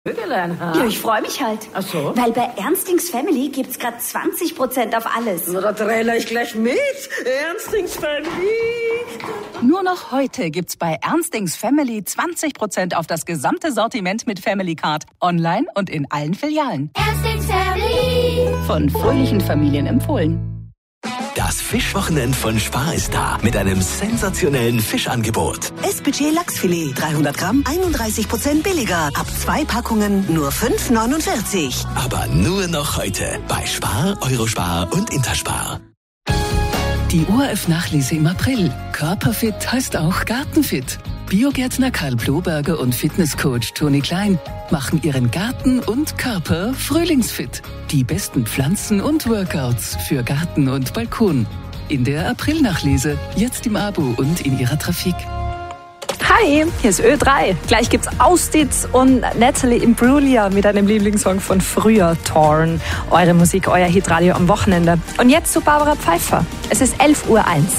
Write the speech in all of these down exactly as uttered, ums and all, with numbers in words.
Vögelein, ha? Ja, ich freue mich halt. Ach so? Weil bei Ernstings Family gibt's gerade zwanzig Prozent auf alles. Na, da trailer ich gleich mit. Ernstings Family. Nur noch heute gibt's bei Ernstings Family zwanzig Prozent auf das gesamte Sortiment mit Family Card. Online und in allen Filialen. Ernstings Family. Von fröhlichen Familien empfohlen. Das Fischwochenend von Spar ist da mit einem sensationellen Fischangebot. S B G Lachsfilet, dreihundert Gramm, einunddreißig Prozent billiger. Ab zwei Packungen nur fünf neunundvierzig. Aber nur noch heute bei Spar, Eurospar und Interspar. Die O R F-Nachlese im April. Körperfit heißt auch Gartenfit. Biogärtner Karl Bloberger und Fitnesscoach Toni Klein machen ihren Garten und Körper frühlingsfit. Die besten Pflanzen und Workouts für Garten und Balkon. In der April-Nachlese, jetzt im Abo und in ihrer Trafik. Hi, hier ist Ö drei. Gleich gibt's Austitz und Natalie Imbruglia mit einem Lieblingssong von früher, Torn. Eure Musik, euer Hitradio am Wochenende. Und jetzt zu Barbara Pfeiffer. Es ist elf Uhr eins.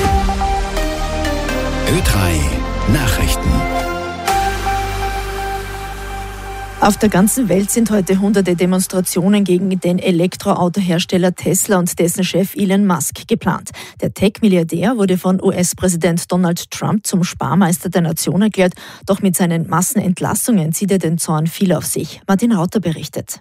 Ö drei Nachrichten. Auf der ganzen Welt sind heute hunderte Demonstrationen gegen den Elektroautohersteller Tesla und dessen Chef Elon Musk geplant. Der Tech-Milliardär wurde von U S-Präsident Donald Trump zum Sparmeister der Nation erklärt, doch mit seinen Massenentlassungen zieht er den Zorn viel auf sich. Martin Rauter berichtet.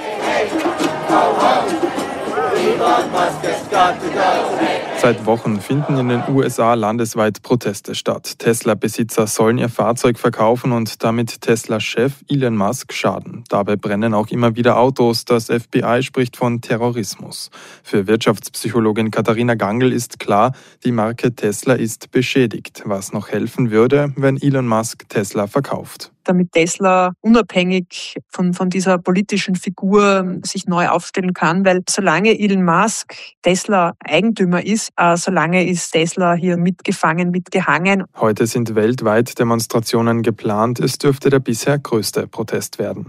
Seit Wochen finden in den U S A landesweit Proteste statt. Tesla-Besitzer sollen ihr Fahrzeug verkaufen und damit Tesla-Chef Elon Musk schaden. Dabei brennen auch immer wieder Autos. Das F B I spricht von Terrorismus. Für Wirtschaftspsychologin Katharina Gangl ist klar, die Marke Tesla ist beschädigt. Was noch helfen würde, wenn Elon Musk Tesla verkauft. Damit Tesla unabhängig von, von dieser politischen Figur sich neu aufstellen kann, weil solange Elon Musk Tesla Eigentümer ist, äh, solange ist Tesla hier mitgefangen, mitgehangen. Heute sind weltweit Demonstrationen geplant. Es dürfte der bisher größte Protest werden.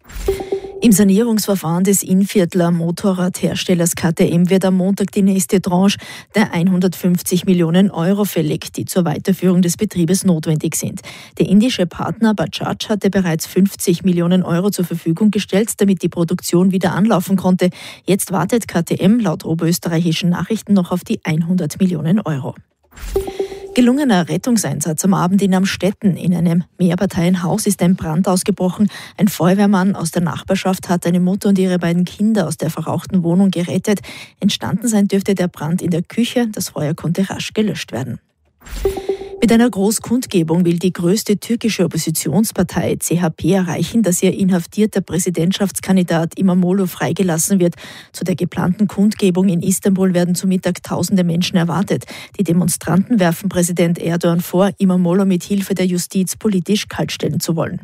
Im Sanierungsverfahren des Innviertler Motorradherstellers K T M wird am Montag die nächste Tranche der hundertfünfzig Millionen Euro fällig, die zur Weiterführung des Betriebes notwendig sind. Der indische Partner Bajaj hatte bereits fünfzig Millionen Euro zur Verfügung gestellt, damit die Produktion wieder anlaufen konnte. Jetzt wartet K T M laut oberösterreichischen Nachrichten noch auf die hundert Millionen Euro. Gelungener Rettungseinsatz am Abend in Amstetten. In einem Mehrparteienhaus ist ein Brand ausgebrochen. Ein Feuerwehrmann aus der Nachbarschaft hat eine Mutter und ihre beiden Kinder aus der verrauchten Wohnung gerettet. Entstanden sein dürfte der Brand in der Küche. Das Feuer konnte rasch gelöscht werden. Mit einer Großkundgebung will die größte türkische Oppositionspartei C H P erreichen, dass ihr inhaftierter Präsidentschaftskandidat İmamoğlu freigelassen wird. Zu der geplanten Kundgebung in Istanbul werden zu Mittag tausende Menschen erwartet. Die Demonstranten werfen Präsident Erdogan vor, İmamoğlu mit Hilfe der Justiz politisch kaltstellen zu wollen.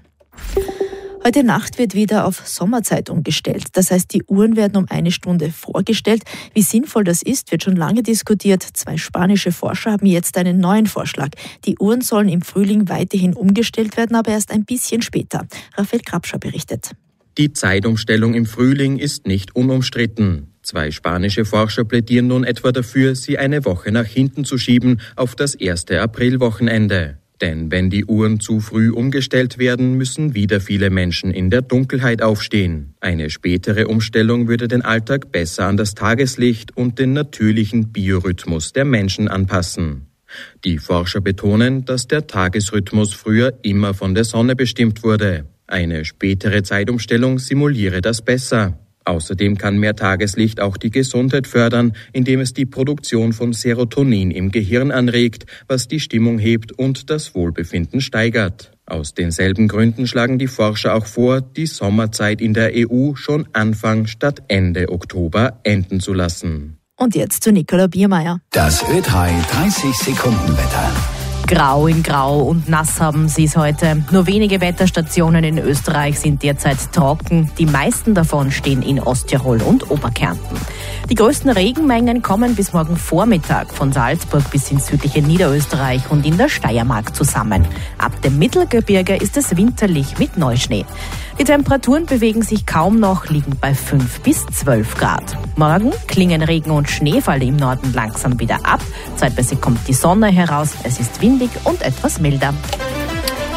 Heute Nacht wird wieder auf Sommerzeit umgestellt. Das heißt, die Uhren werden um eine Stunde vorgestellt. Wie sinnvoll das ist, wird schon lange diskutiert. Zwei spanische Forscher haben jetzt einen neuen Vorschlag. Die Uhren sollen im Frühling weiterhin umgestellt werden, aber erst ein bisschen später. Raphael Krapscher berichtet. Die Zeitumstellung im Frühling ist nicht unumstritten. Zwei spanische Forscher plädieren nun etwa dafür, sie eine Woche nach hinten zu schieben auf das erste Aprilwochenende. Denn wenn die Uhren zu früh umgestellt werden, müssen wieder viele Menschen in der Dunkelheit aufstehen. Eine spätere Umstellung würde den Alltag besser an das Tageslicht und den natürlichen Biorhythmus der Menschen anpassen. Die Forscher betonen, dass der Tagesrhythmus früher immer von der Sonne bestimmt wurde. Eine spätere Zeitumstellung simuliere das besser. Außerdem kann mehr Tageslicht auch die Gesundheit fördern, indem es die Produktion von Serotonin im Gehirn anregt, was die Stimmung hebt und das Wohlbefinden steigert. Aus denselben Gründen schlagen die Forscher auch vor, die Sommerzeit in der E U schon Anfang statt Ende Oktober enden zu lassen. Und jetzt zu Nicola Biermeier. Das Ö drei dreißig Sekunden Wetter. Grau in Grau und nass haben sie es heute. Nur wenige Wetterstationen in Österreich sind derzeit trocken. Die meisten davon stehen in Osttirol und Oberkärnten. Die größten Regenmengen kommen bis morgen Vormittag von Salzburg bis ins südliche Niederösterreich und in der Steiermark zusammen. Ab dem Mittelgebirge ist es winterlich mit Neuschnee. Die Temperaturen bewegen sich kaum noch, liegen bei fünf bis zwölf Grad. Morgen klingen Regen und Schneefall im Norden langsam wieder ab. Zeitweise kommt die Sonne heraus, es ist windig und etwas milder.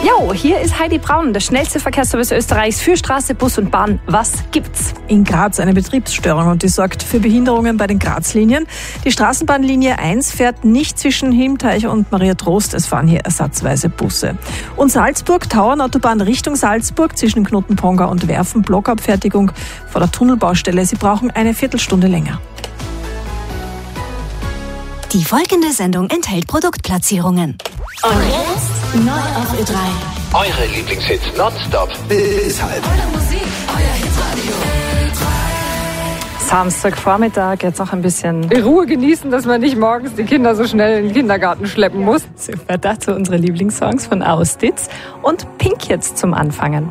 Jo, hier ist Heidi Braun, der schnellste Verkehrsservice Österreichs für Straße, Bus und Bahn. Was gibt's? In Graz eine Betriebsstörung und die sorgt für Behinderungen bei den Graz-Linien. Die Straßenbahnlinie eins fährt nicht zwischen Hilmteich und Maria Trost. Es fahren hier ersatzweise Busse. Und Salzburg, Tauernautobahn Richtung Salzburg zwischen Knotenponga und Werfen, Blockabfertigung vor der Tunnelbaustelle. Sie brauchen eine Viertelstunde länger. Die folgende Sendung enthält Produktplatzierungen. Und jetzt neu auf Ö drei. Eure Lieblingshits nonstop bis halb. Eure Musik, euer Hitradio. Samstagvormittag, jetzt auch ein bisschen Ruhe genießen, dass man nicht morgens die Kinder so schnell in den Kindergarten schleppen muss. Super, dazu unsere Lieblingssongs von Austitz und Pink jetzt zum Anfangen.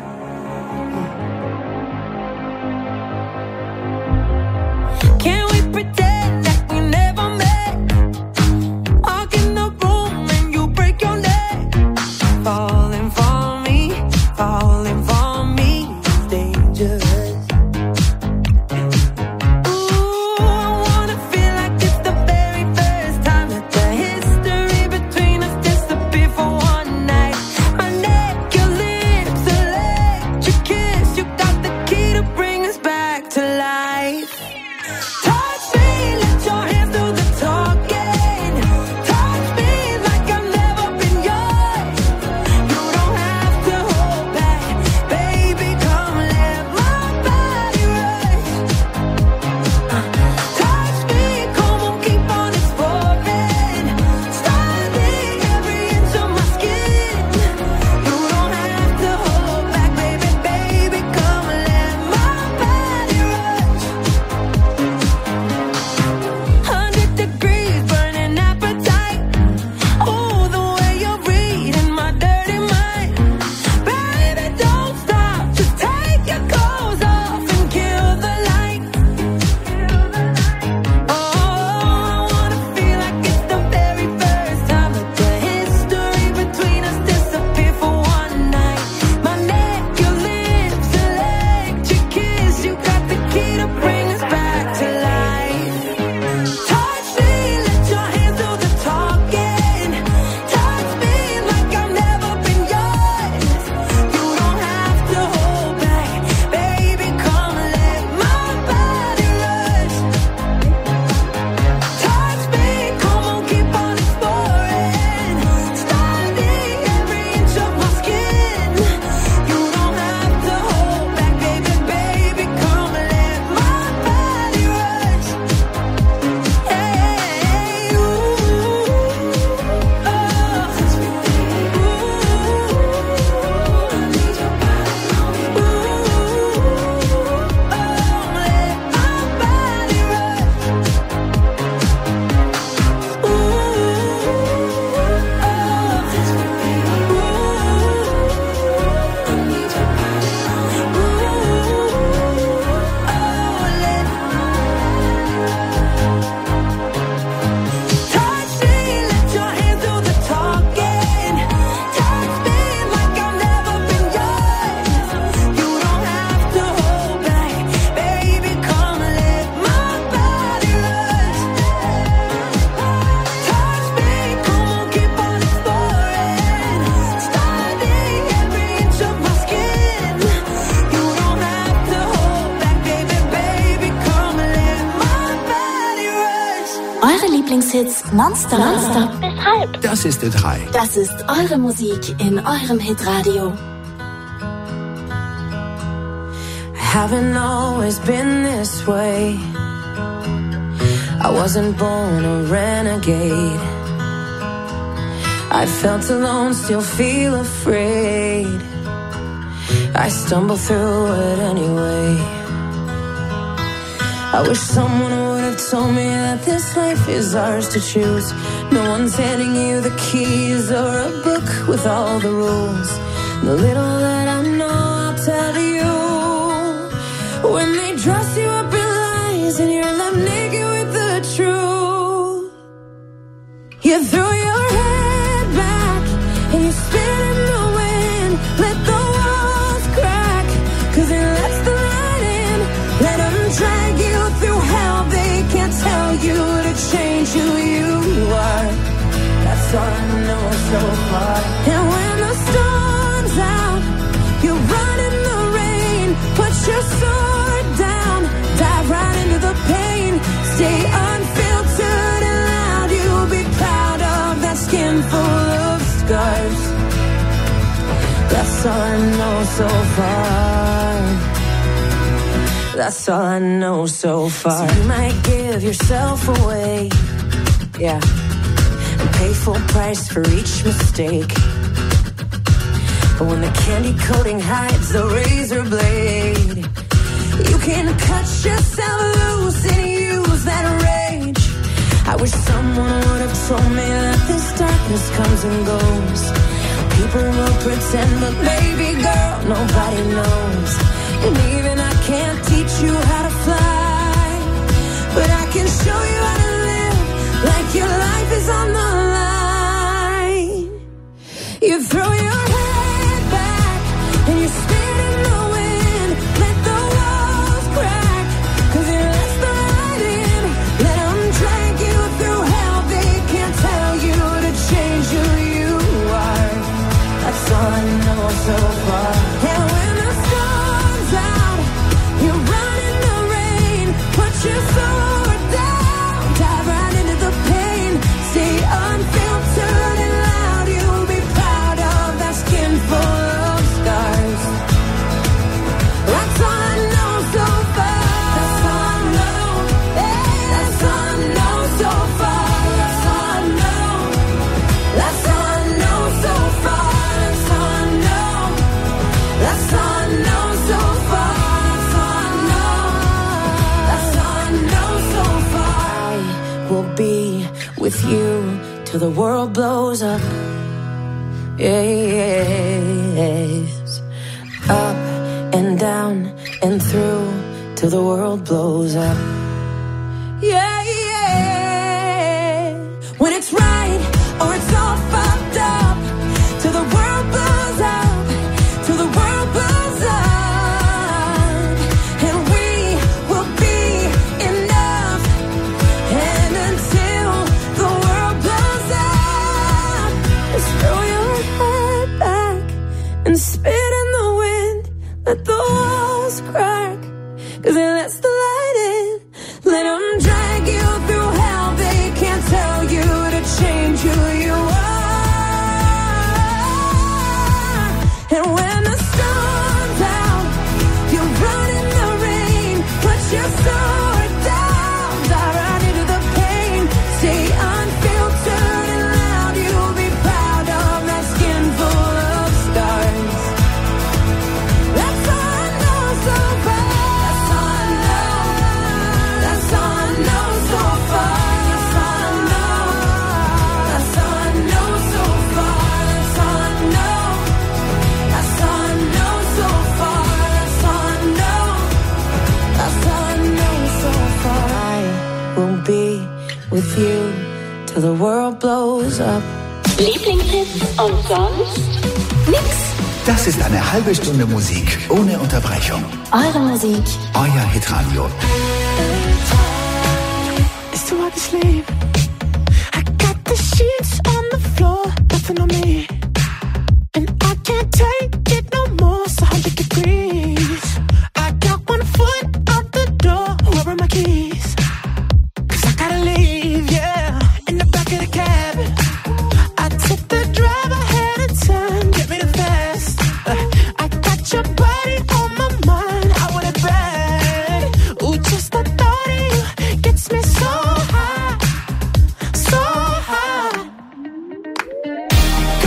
Lieblingshits nonstop. Nonstop bis halb. Das ist Ö drei. Das ist eure Musik in eurem Hitradio. Haven't always been this way. I wasn't born a renegade. I felt alone, still feel afraid. I stumble through it anyway. I wish someone would have told me that this life is ours to choose. No one's handing you the keys or a book with all the rules. The little that I know, I'll tell you. When they dress you up in lies and you're left naked with the truth, you throw your head back and you spin in the wind. Let the walls crack, cause it lets the light in. Let them drag you through hell. They can't tell you to change who you are. That's all I know so far. And when the storm That's all I know so far. That's all I know so far. So you might give yourself away, yeah, and pay full price for each mistake. But when the candy coating hides the razor blade, you can cut yourself loose and use that rage. I wish someone would have told me that this darkness comes and goes. People will pretend, but baby girl, nobody knows. And even I can't teach you how to fly, but I can show you how to live like your life is on the line. You throw your head back and you spin in the wind. Let the walls crack, cause you let the light in. Let them drag you through hell. They can't tell you to change who you are. That's all I know so far. And when the sun's out, you run in the rain. Put your sword down, dive right into the pain. Stay unfiltered and loud. You'll be proud of that skin full of scars. That's all I know so far. That's all I know. Hey, that's all I know so far. That's all I know. That's all I know so far. That's all I know. That's all I know so far. That's all I know. That's all I know so far. I will be with you till the world blows up. Yes. Up and down and through till the world blows up. Yeah, yeah. When it's right or it's all fucked up, till the world blows up, till the world blows up, and we will be enough. And until the world blows up, just throw your head back and spit in the wind. Let the walls crack, cause it lets the light in. Let them drag you through hell. They can't tell you to change who you are. And when the sun's out, you run in the rain. Put your sword down, dive right into the pain. Stay unfiltered and loud. You'll be proud of that skin full of scars. That's all I know so far. That's all I know. That's all I know so far. That's all I know. That's all I know so far. That's all I know. That's all I know so far. That's all I know. That's all I know so far. I will be with you till the world blows up. Lieblingshits und sonst nix. Das ist eine halbe Stunde Musik ohne Unterbrechung. Eure Musik. Euer Hitradio. It's too hard to sleep. I got the sheets on the floor, nothing on me. And I can't take it no more, it's one hundred degrees. I got one foot out the door, where are my keys? Cause I gotta leave, yeah, in the back of the cab. I took the drive ahead of time, get me the fast. Uh, I got your body on my mind, I want it bad. Ooh, just the thought of you gets me so high, so high.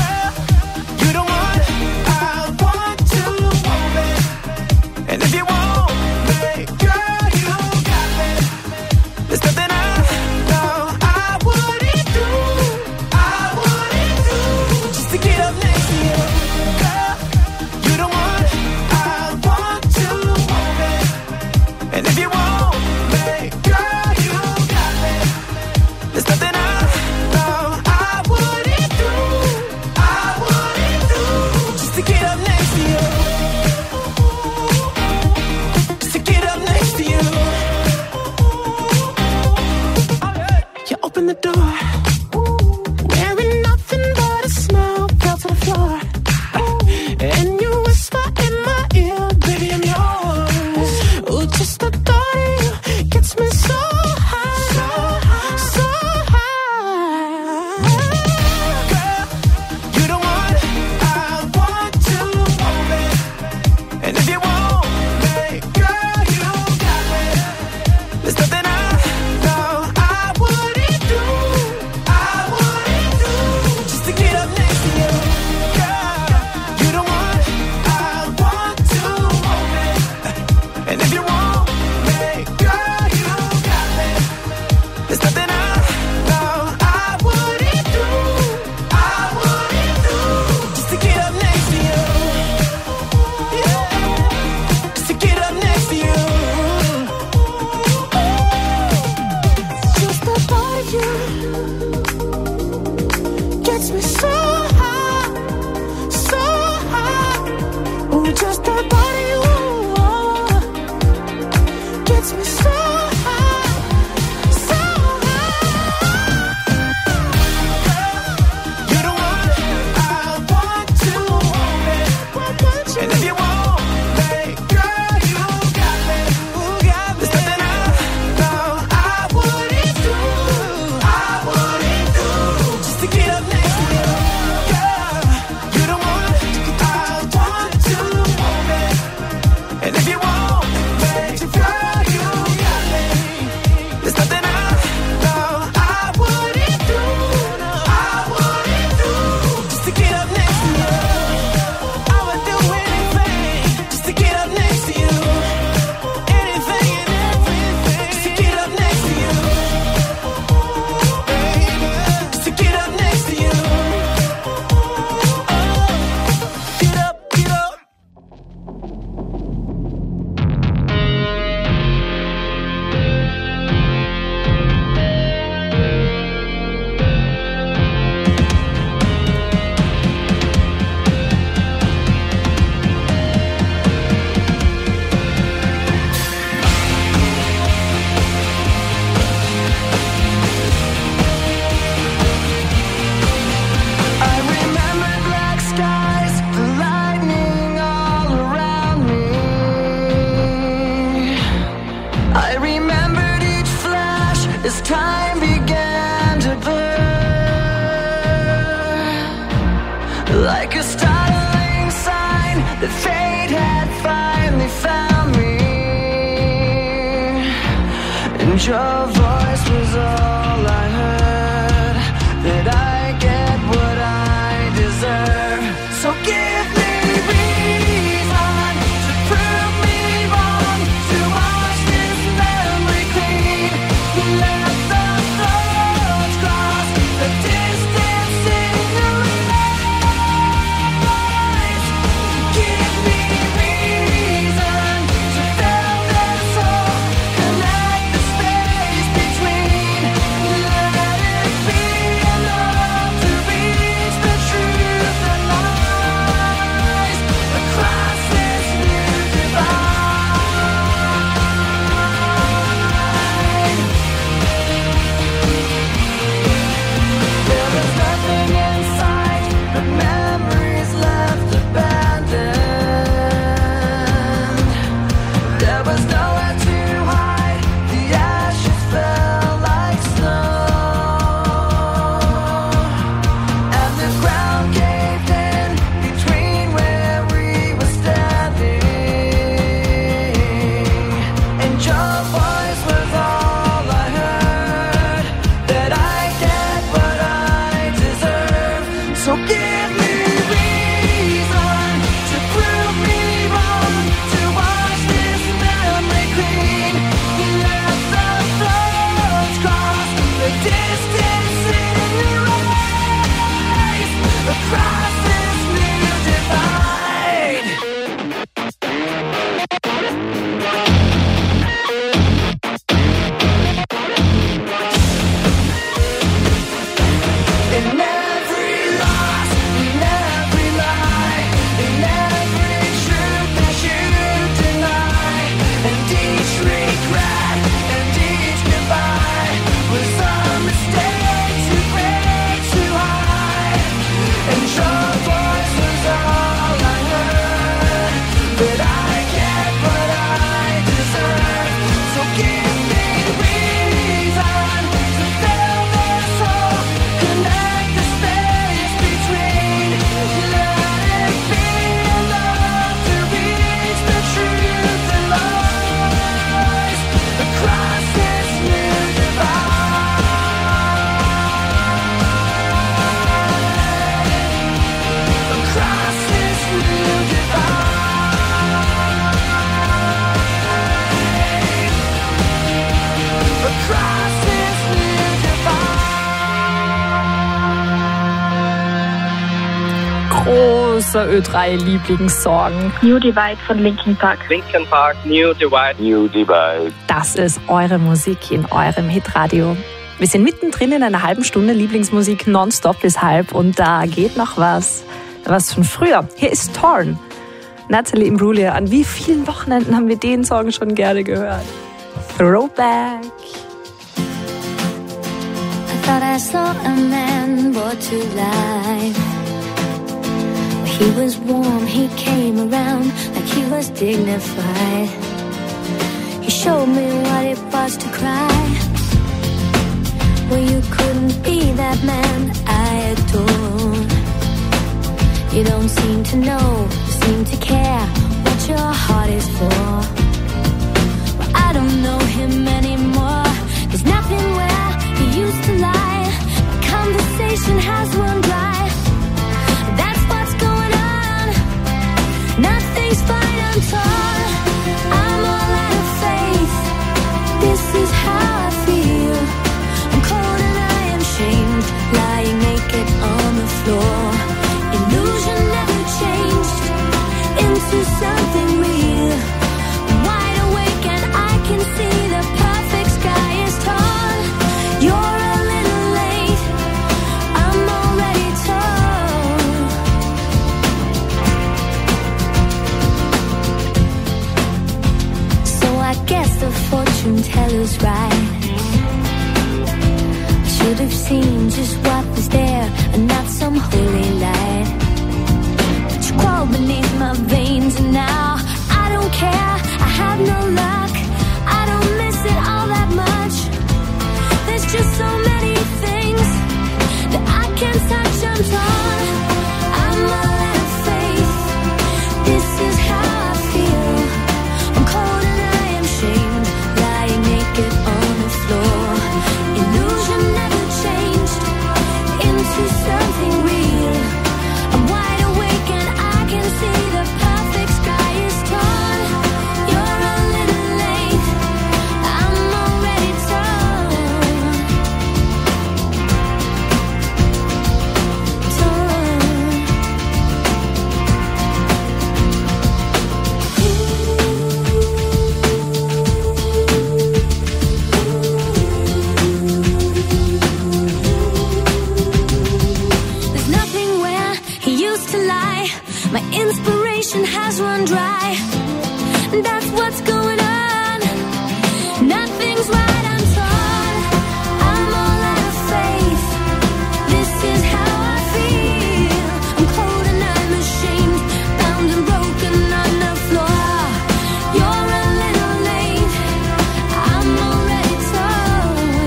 And if you want me, girl, you got me. There's nothing I know I wouldn't do, I wouldn't do, just to get up next to you. Girl, you the one I want to hold me. And if you want me, girl, you got me. There's nothing I know I wouldn't do, I wouldn't do, just to get up next to you. Yeah, just to get up next to you. Just the thought of you gets me so high, so high. Oh, just the thought of you gets me so high, so high. You're the one I want to hold me. And if you want me, girl, you got me. There's nothing I know I wouldn't do, I wouldn't do, just to get up next to you. Girl, you're the one I want to hold me. And if you want me, girl, you got me. There's nothing I know I wouldn't do, I wouldn't do, just to get up next to you. I would do anything just to get up next to you. Anything and everything just to get up next to you. Baby, just to get up next to you. Get up, get up. I remember black skies, the lightning all around me. I remembered each flash as time began to burn, like a startling sign that fate had finally found me. And your voice was all I heard, that I get what I deserve. So give me reason to prove me wrong, to wash this memory clean. Let the thoughts cross the distance in your eyes. Give me reason to fill this hole, connect the space between. Let it be enough to reach the truth that lies across this new divide. There was nothing in sight, but memories left abandoned. There was nowhere to hide, the ashes fell like snow, and the ground caved in between where we were standing. And your voice was all I heard, that I get what I deserve. So give me reason to prove me wrong, to wash this memory großer Ö drei Lieblingssong. New Divide von Linkin Park. Linkin Park, New Divide. New Divide. Das ist eure Musik in eurem Hitradio. Wir sind mittendrin in einer halben Stunde Lieblingsmusik nonstop bis halb und da geht noch was, was von früher. Hier ist Torn. Natalie Imbruglia. An wie vielen Wochenenden haben wir den Song schon gerne gehört? Throwback. I thought I saw a man brought to life. He was warm, he came around like he was dignified. He showed me what it was to cry. Well, you couldn't be that man I adore. You don't seem to know, seem to care what your heart is for. Well, I don't know him anymore. There's nothing where he used to lie. The conversation has run dry. That's what's going on. Nothing's fine, I'm torn. I'm all out of faith. This is how I feel. I'm cold and I am shamed, lying naked on the floor. Illusion never changed into something real. I'm wide awake and I can see the perfect sky is torn. You're a little late, I'm already torn. So I guess the fortune teller's right. Should have seen just what was there and not some holy light. But you crawled beneath my veins and now I don't care, I have no luck. I don't miss it all that much. There's just so many things that I can't touch, I'm torn. I'm all out of faith. This is how I feel. I'm cold and I am shamed, lying naked on the floor. Illusion never changed into something real. I'm wide awake and I can see the perfect sky is torn. You're a little late, I'm already torn. There's nothing where he used to lie. My inspiration has run dry. That's what's going on. Nothing's right, I'm torn. I'm all out of faith. This is how I feel. I'm cold and I'm ashamed, bound and broken on the floor. You're a little late, I'm already torn.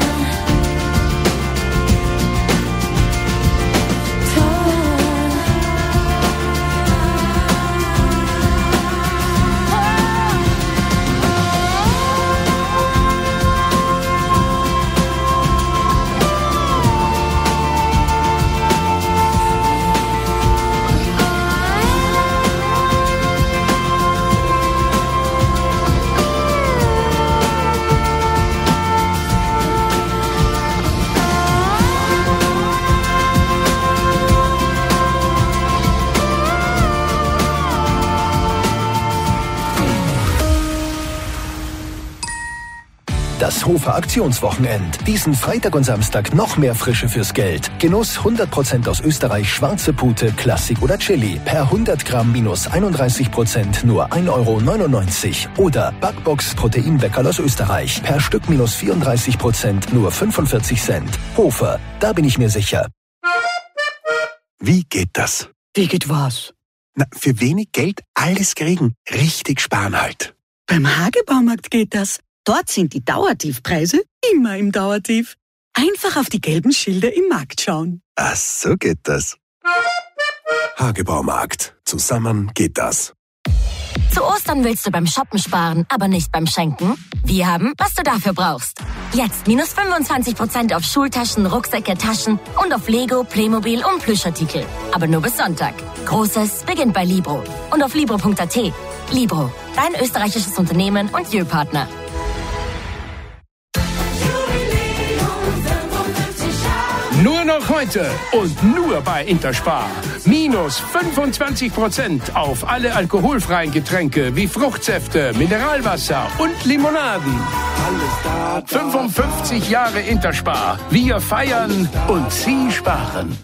Das Hofer Aktionswochenend. Diesen Freitag und Samstag noch mehr Frische fürs Geld. Genuss hundert Prozent aus Österreich schwarze Pute, Klassik oder Chili. Per hundert Gramm minus einunddreißig Prozent nur ein Euro neunundneunzig. Oder Backbox Proteinweckerl aus Österreich. Per Stück minus vierunddreißig Prozent nur fünfundvierzig Cent. Hofer, da bin ich mir sicher. Wie geht das? Wie geht was? Na, für wenig Geld alles kriegen. Richtig sparen halt. Beim Hagebaumarkt geht das. Dort sind die Dauertiefpreise immer im Dauertief. Einfach auf die gelben Schilder im Markt schauen. Ach, so geht das. Hagebaumarkt. Zusammen geht das. Zu Ostern willst du beim Shoppen sparen, aber nicht beim Schenken? Wir haben, was du dafür brauchst. Jetzt minus fünfundzwanzig Prozent auf Schultaschen, Rucksäcke, Taschen und auf Lego, Playmobil und Plüschartikel. Aber nur bis Sonntag. Großes beginnt bei Libro und auf libro punkt at. Libro, dein österreichisches Unternehmen und Jö-Partner. Nur noch Noch heute und nur bei Interspar. Minus fünfundzwanzig Prozent auf alle alkoholfreien Getränke wie Fruchtsäfte, Mineralwasser und Limonaden. fünfundfünfzig Jahre Interspar. Wir feiern und Sie sparen.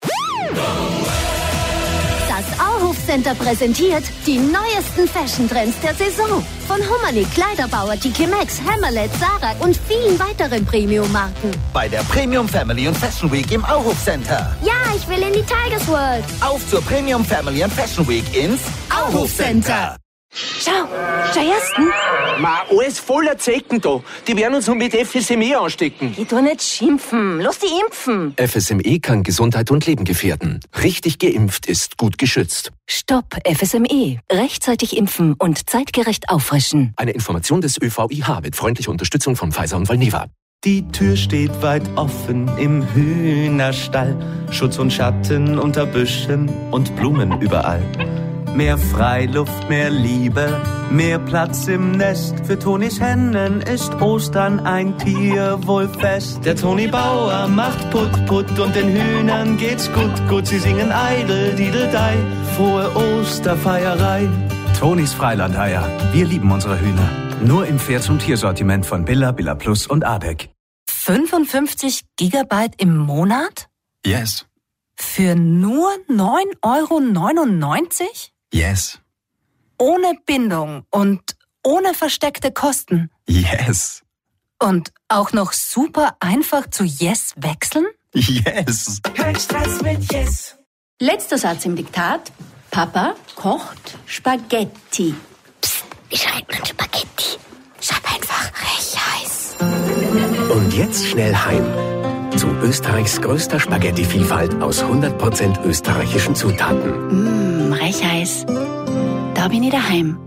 Das Auhof Center präsentiert die neuesten Fashion-Trends der Saison. Von Hummernick, Kleiderbauer, T K Maxx, Hammerlet, Zara und vielen weiteren Premium-Marken. Bei der Premium Family und Fashion Week im Auhof Center. Ja, ich will in die Tigers World. Auf zur Premium Family und Fashion Week ins Auhof Center. Schau, schau ersten. Ma, alles voller Zecken da. Die werden uns noch mit F S M E anstecken. Geh doch nicht schimpfen. Los die impfen. F S M E kann Gesundheit und Leben gefährden. Richtig geimpft ist gut geschützt. Stopp F S M E. Rechtzeitig impfen und zeitgerecht auffrischen. Eine Information des Ö V I H mit freundlicher Unterstützung von Pfizer und Valneva. Die Tür steht weit offen im Hühnerstall. Schutz und Schatten unter Büschen und Blumen überall. Mehr Freiluft, mehr Liebe, mehr Platz im Nest. Für Tonis Hennen ist Ostern ein Tierwohlfest. Der Toni Bauer macht Putt, Putt und den Hühnern geht's gut, gut. Sie singen Eidel, Dideldei, frohe Osterfeierei. Tonis Freilandeier, wir lieben unsere Hühner. Nur im Pferd- und Tiersortiment von Billa, Billa Plus und Abeck. fünfundfünfzig Gigabyte im Monat? Yes. Für nur neun Euro neunundneunzig? Yes. Ohne Bindung und ohne versteckte Kosten. Yes. Und auch noch super einfach zu Yes wechseln? Yes. Kein Stress mit Yes. Letzter Satz im Diktat. Papa kocht Spaghetti. Psst, wie schreibt man Spaghetti? Schreib einfach Rechheiß. Und jetzt schnell heim. Zu Österreichs größter Spaghetti-Vielfalt aus hundert Prozent österreichischen Zutaten. Mmh, Rechheiß. Da bin ich daheim.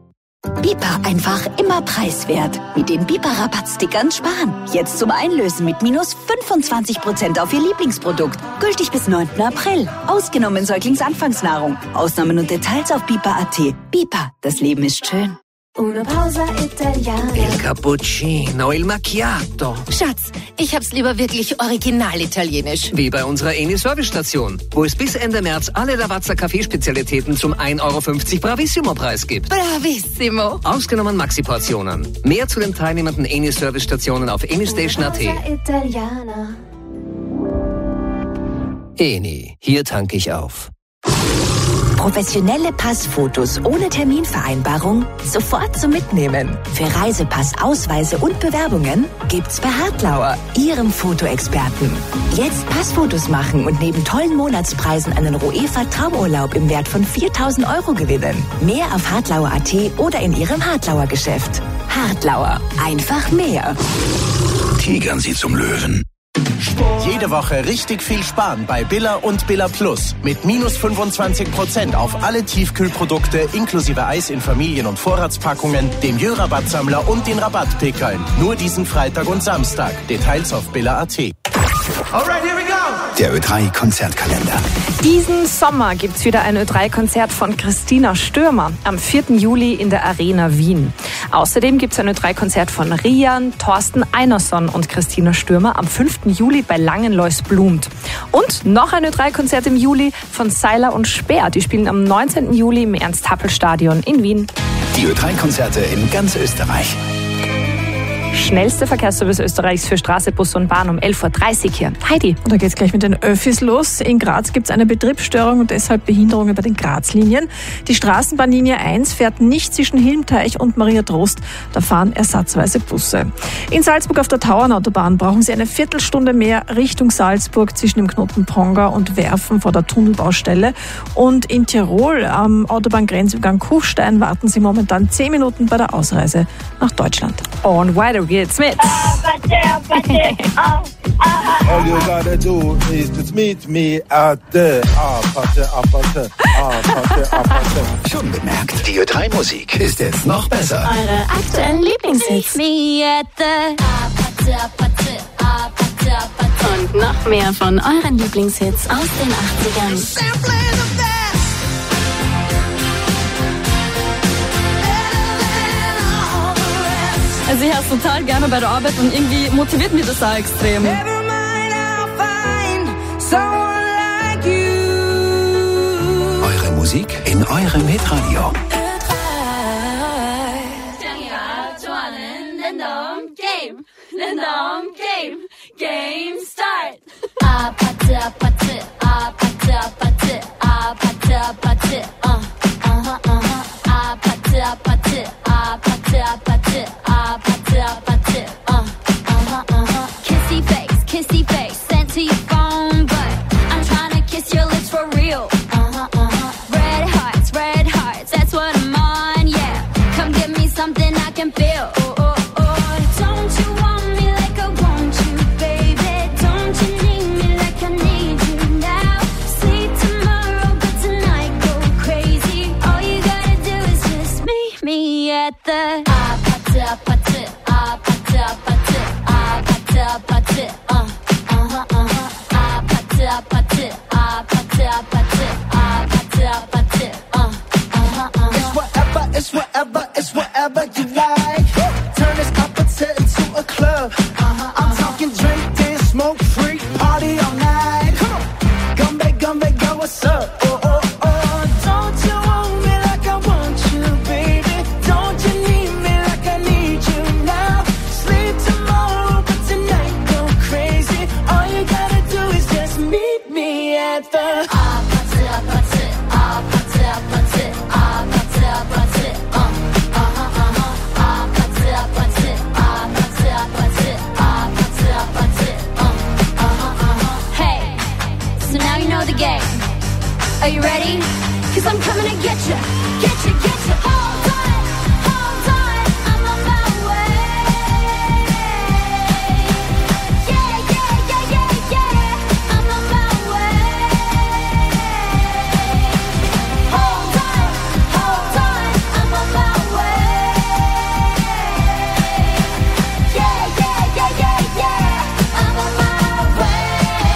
Bipa einfach immer preiswert. Mit den Bipa-Rabattstickern sparen. Jetzt zum Einlösen mit minus fünfundzwanzig Prozent auf Ihr Lieblingsprodukt. Gültig bis neunten April. Ausgenommen Säuglingsanfangsnahrung. Ausnahmen und Details auf bipa punkt at. Bipa, das Leben ist schön. Una pausa italiana. Il cappuccino, il macchiato. Schatz, ich hab's lieber wirklich original italienisch. Wie bei unserer Eni Service-Station, wo es bis Ende März alle Lavazza Kaffeespezialitäten zum ein Euro fünfzig Bravissimo-Preis gibt. Bravissimo. Ausgenommen Maxi-Portionen. Mehr zu den teilnehmenden Eni Service-Stationen auf enistation punkt at. Italiana. Eni, hier tanke ich auf. Professionelle Passfotos ohne Terminvereinbarung sofort zum Mitnehmen. Für Reisepass, Ausweise und Bewerbungen gibt's bei Hartlauer, Ihrem Fotoexperten. Jetzt Passfotos machen und neben tollen Monatspreisen einen Roefa Traumurlaub im Wert von viertausend Euro gewinnen. Mehr auf hartlauer punkt at oder in Ihrem Hartlauer Geschäft. Hartlauer, einfach mehr. Tigern Sie zum Löwen. Jede Woche richtig viel sparen bei Billa und Billa Plus. Mit minus fünfundzwanzig Prozent auf alle Tiefkühlprodukte inklusive Eis in Familien- und Vorratspackungen, dem Jö-Rabattsammler und den Rabattpickeln. Nur diesen Freitag und Samstag. Details auf Billa punkt at. Alright, here we go. Der Ö drei Konzertkalender. Diesen Sommer gibt's wieder ein Ö drei Konzert von Christina Stürmer am vierten Juli in der Arena Wien. Außerdem gibt's ein Ö drei Konzert von Rian, Thorsten Einerson und Christina Stürmer am fünften Juli bei Langenlois Blumt. Und noch ein Ö drei Konzert im Juli von Seiler und Speer. Die spielen am neunzehnten Juli im Ernst-Happel-Stadion in Wien. Die Ö drei Konzerte in ganz Österreich. Schnellste Verkehrsservice Österreichs für Straße, Bus und Bahn um elf Uhr dreißig hier. Heidi. Und da geht's gleich mit den Öffis los. In Graz gibt's eine Betriebsstörung und deshalb Behinderungen bei den Graz-Linien. Die Straßenbahnlinie eins fährt nicht zwischen Hilmteich und Maria Trost. Da fahren ersatzweise Busse. In Salzburg auf der Tauernautobahn brauchen Sie eine Viertelstunde mehr Richtung Salzburg zwischen dem Knoten Ponger und Werfen vor der Tunnelbaustelle. Und in Tirol am Autobahngrenzübergang Kufstein warten Sie momentan zehn Minuten bei der Ausreise nach Deutschland. Und weiter geht's mit. All you gotta do is just meet me at the Apate, Apate, Apate, Apate. Schon bemerkt, die Ö drei Musik ist jetzt noch besser. Eure aktuellen Lieblingshits. Me at the Apate, Apate, Apate. Und noch mehr von euren Lieblingshits aus den achtzigern. Also ich höre es total gerne bei der Arbeit und irgendwie motiviert mich das auch extrem. Musik in eurem Hitradio. Game, Lindom Game, Game Start. Apatte, apatte, apatte, apatte, apatte, apatte, uh, uh-huh, uh-huh. Apatte, apatte, apatte, apatte, apatte, apatte, uh, uh-huh, uh-huh. Kissy face, kissy face, sent to your phone, but I'm trying to kiss your lips for real. Uh-huh, uh-huh. Red hearts, red hearts, that's what I'm on, yeah. Come give me something I can feel. Oh, oh, oh. Don't you want me like I want you, baby? Don't you need me like I need you now? Sleep tomorrow, but tonight go crazy. All you gotta do is just meet me at the apatte, apatte, apatte, apatte, apatte, apatte, uh, uh-huh, uh-huh. Apatte, apatte, apatte, apatte, apatte, apatte, uh, uh-huh, uh-huh. It's whatever, it's whatever, it's whatever you like. Turn this apatte into a club. Uh-huh, I'm talking drink, dance, smoke, free, party all night. Come on, Gumbe, Gumbe, go, what's up? Oh, oh, oh. Don't you want me like I want you, baby? Don't you need me like I need you now? Sleep tomorrow, but tonight go crazy. All you gotta do is just meet me at the apatte, apatte, apatte, apatte, apatte, apatte, uh, uh-huh, uh-huh. Apatte, apatte, apatte, apatte, apatte, apatte, uh, uh-huh, uh-huh. Hey, so now you know the game. Are you ready? 'Cause I'm coming to get you, get you, get you. Hold on, hold on, I'm on my way. Yeah, yeah, yeah, yeah, yeah, I'm on my way. Hold on, hold on, I'm on my way. Yeah, yeah, yeah, yeah, yeah, I'm on my way.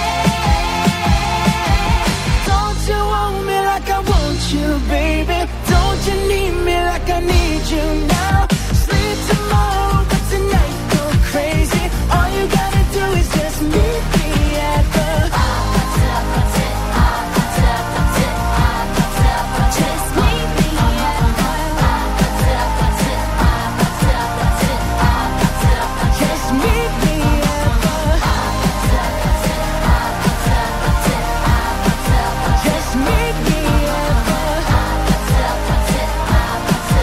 Don't you want me like I want you, baby? Don't you need me like I need you now? Sleep tomorrow, but tonight go crazy. All you gotta do is just meet me at the apatte, apatte, apatte, apatte, apatte, apatte. Just meet me at the apatte, apatte, apatte, apatte, apatte, apatte. Just meet me at the apatte, apatte, apatte, apatte, apatte, apatte. Just meet me at the apatte, apatte, apatte, apatte,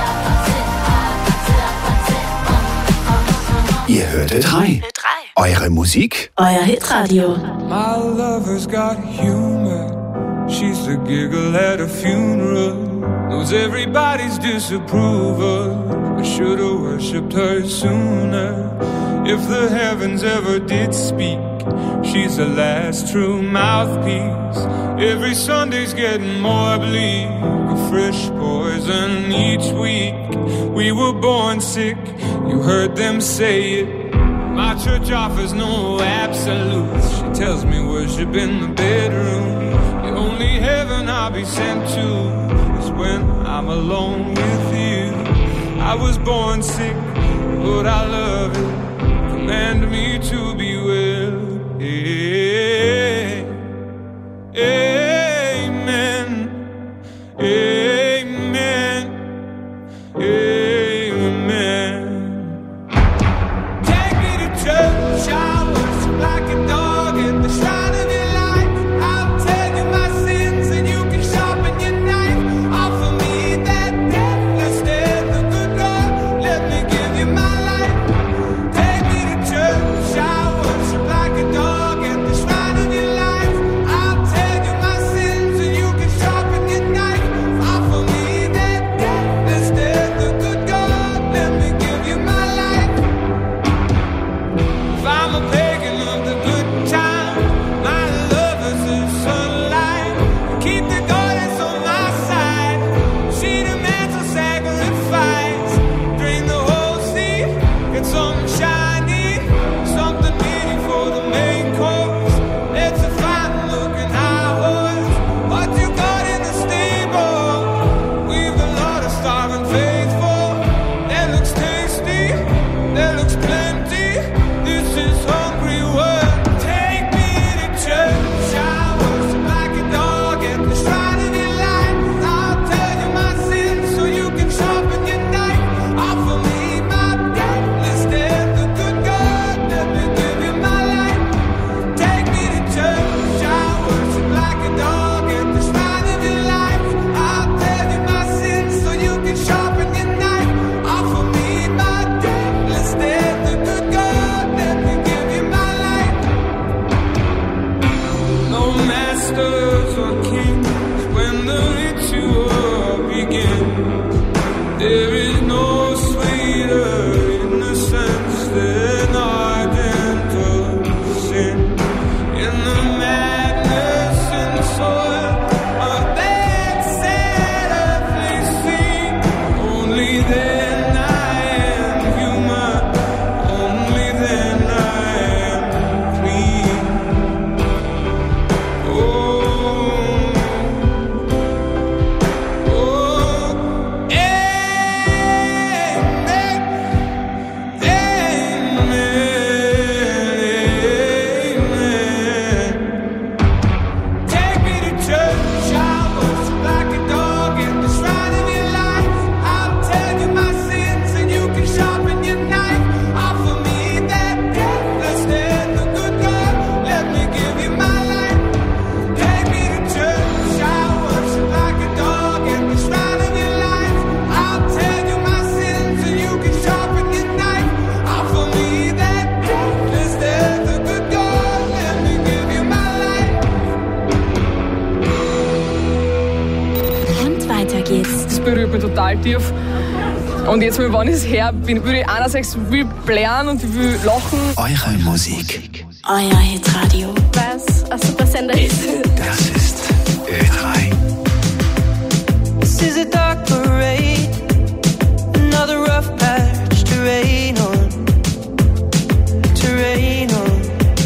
apatte, apatte. Ihr hörtet drei. Eure Musik, Euer Hitradio. My lover's got humor. She's the giggle at a funeral. Knows everybody's disapproval. I should've worshipped her sooner. If the heavens ever did speak, she's the last true mouthpiece. Every Sunday's getting more bleak. A fresh poison each week. We were born sick, you heard them say it. My church offers no absolutes. She tells me worship in the bedroom. The only heaven I'll be sent to is when I'm alone with you. I was born sick, but I love it. Command me to be well. Hey, amen. Amen. Amen. Take me to church, I worship like a dog at the shrine of your life. I'll tell you my sins and you can sharpen your knife. Offer me that deathless death, the good Lord, let me give you my life. Take me to church, I worship like a dog at the shrine of your life. I'll tell you my tief. Und jetzt, wenn ich es her, würde ich einerseits will blären und ich will lachen. Eure Musik. Euer Hitradio. Was ein super Sender ist. Das ist Ö drei. This is a dark parade, another rough patch to rain on, to rain on.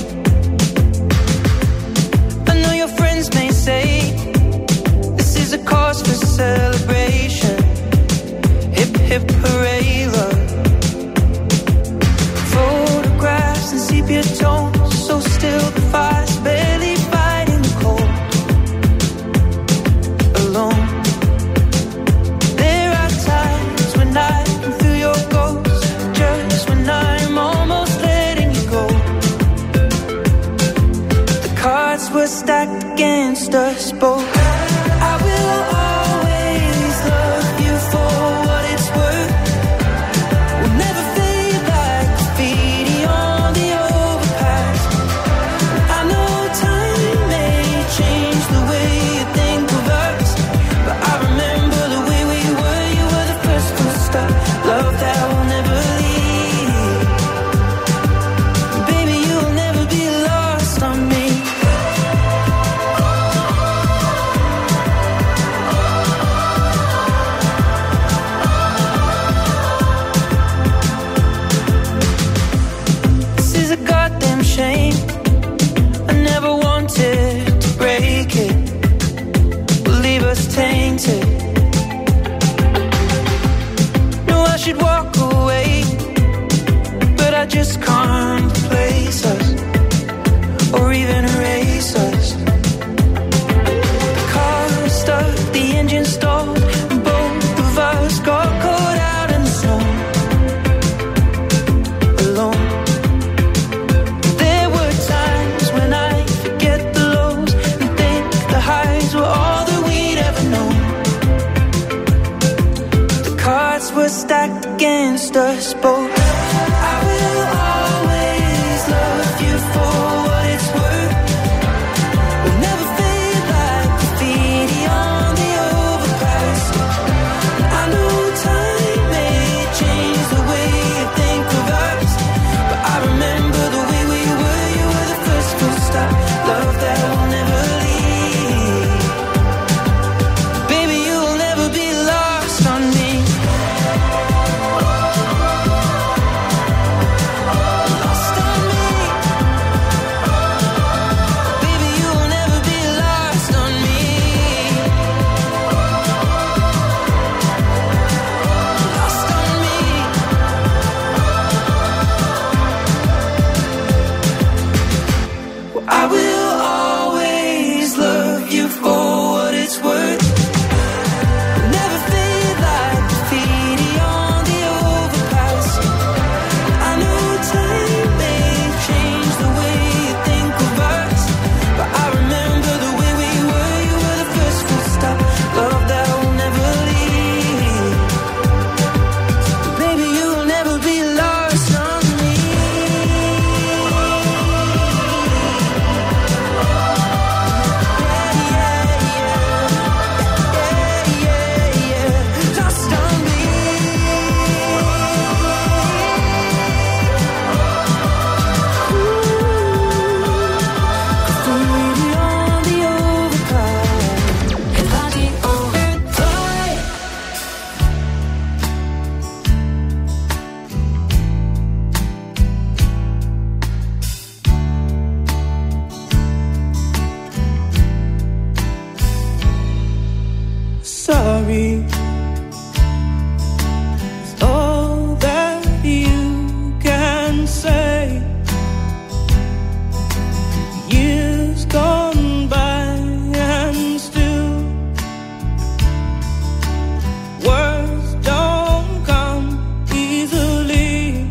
I know your friends may say this is a cause for celebration. Hip hip hooray run. Photographs and sepia tones, so still the fire's barely fighting the cold. Alone. There are times when I can feel your ghost, just when I'm almost letting you go. The cards were stacked against us both. I will always love you for what it's worth. We'll never fade like graffiti on the overpass. I know time may change the way you think of us, but I remember the way we were. You were the first to start. Love that will never leave. Baby, you'll never be lost on me. This is a goddamn shame. I never wanted to break it, will leave us tainted. No, I should walk away, but I just can't replace us or even erase us. The car stuck, the engine stalled, and both of us got caught out in the snow. Alone. There were times when I forget the lows and think the highs were all that we'd ever known. The cards were stacked against us both. I will always love you for what it's worth. We'll never fade like graffiti on the overpass. I know time may change the way you think of us, but I remember the way we were. You were the first to stop. Love that will never leave. Baby, you'll never be lost on me. Lost on me. Baby, you'll never be lost on me. Lost on me. Well, I will always love you for what it's worth. Never fade like graffiti on the overpass. I know time may change the way you think of us, but I remember the way we were. You were the first full stop. Love that will never leave. Baby, you'll never be lost on me. Yeah, yeah, yeah, yeah. Lost on me. Graffiti on the overpass. Graffiti on fire. Sorry is all that you can say. Years gone by and still words don't come easily.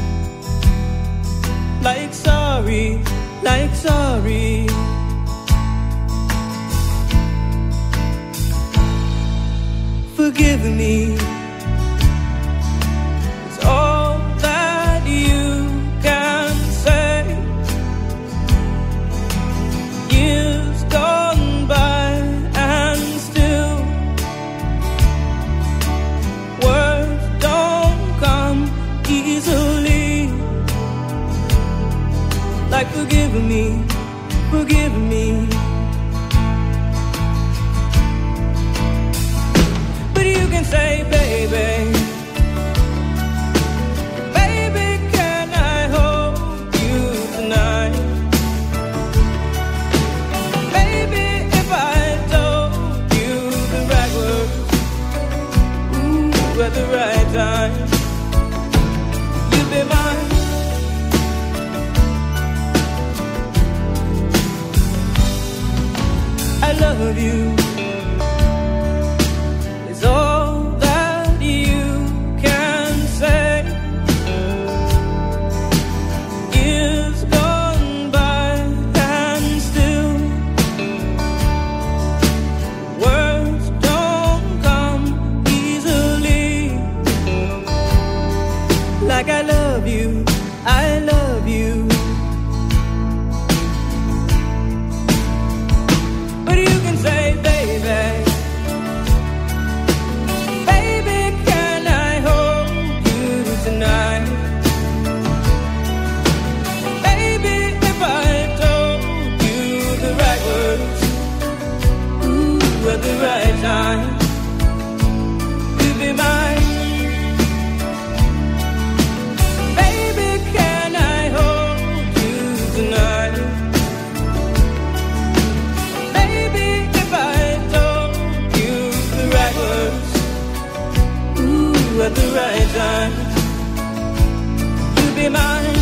Like sorry, like sorry. Forgive me. It's all that you can say. Years gone by and still forgiven me, forgiven me. But you can say, baby, baby, can I hold you tonight? Baby, if I told you the right words, ooh, at the right time, you'd be mine. I love you. It's all that you can say. Years gone by and still words don't come easily. Like I love you, I love you. But you can say, baby, baby, can I hold you tonight? Baby, if I told you the right words, ooh, at the right time, you'd be mine. Baby, can I hold you tonight? Baby, if I told you the right words, ooh, at the right time, you'd be mine.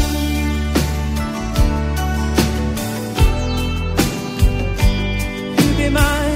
You'd be mine.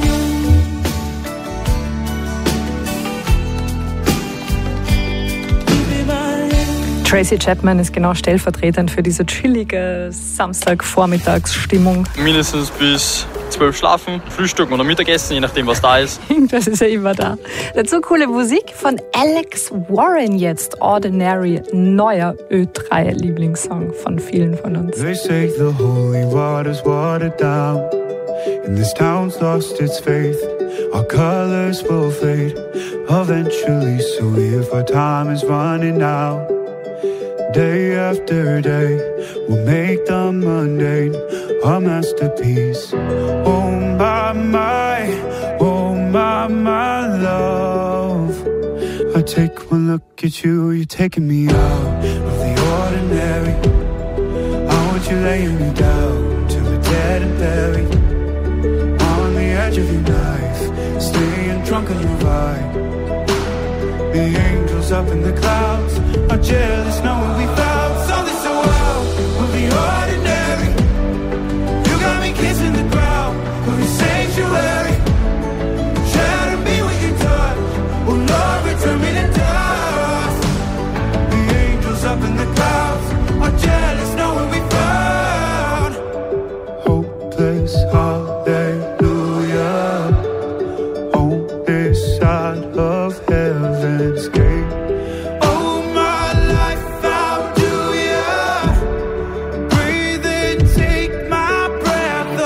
You'd be mine. Tracy Chapman ist genau stellvertretend für diese chillige Samstagvormittagsstimmung. Mindestens bis zwölf schlafen, Frühstück oder Mittagessen, je nachdem, was da ist. Das ist ja immer da. Dazu coole Musik von Alex Warren jetzt. Ordinary, neuer Ö drei Lieblingssong von vielen von uns. They say the holy water's watered down, and this town's lost its faith. Our colors will fade eventually, so if our time is running out, day after day, we'll make the mundane a masterpiece. Oh my, my, oh my, my love. I take one look at you, you're taking me out of the ordinary. I want you laying me down to the dead and buried, on the edge of your knife, staying drunk on your ride. The angels up in the clouds are jealous knowing we found something so wild of the ordinary. You got me kissing the ground of your sanctuary. Shatter me with your touch, oh Lord, return me to dust. The angels up in the clouds are jealous knowing we found hopeless hallelujah on this side of heaven's gate. Oh my life, how do you breathe and take my breath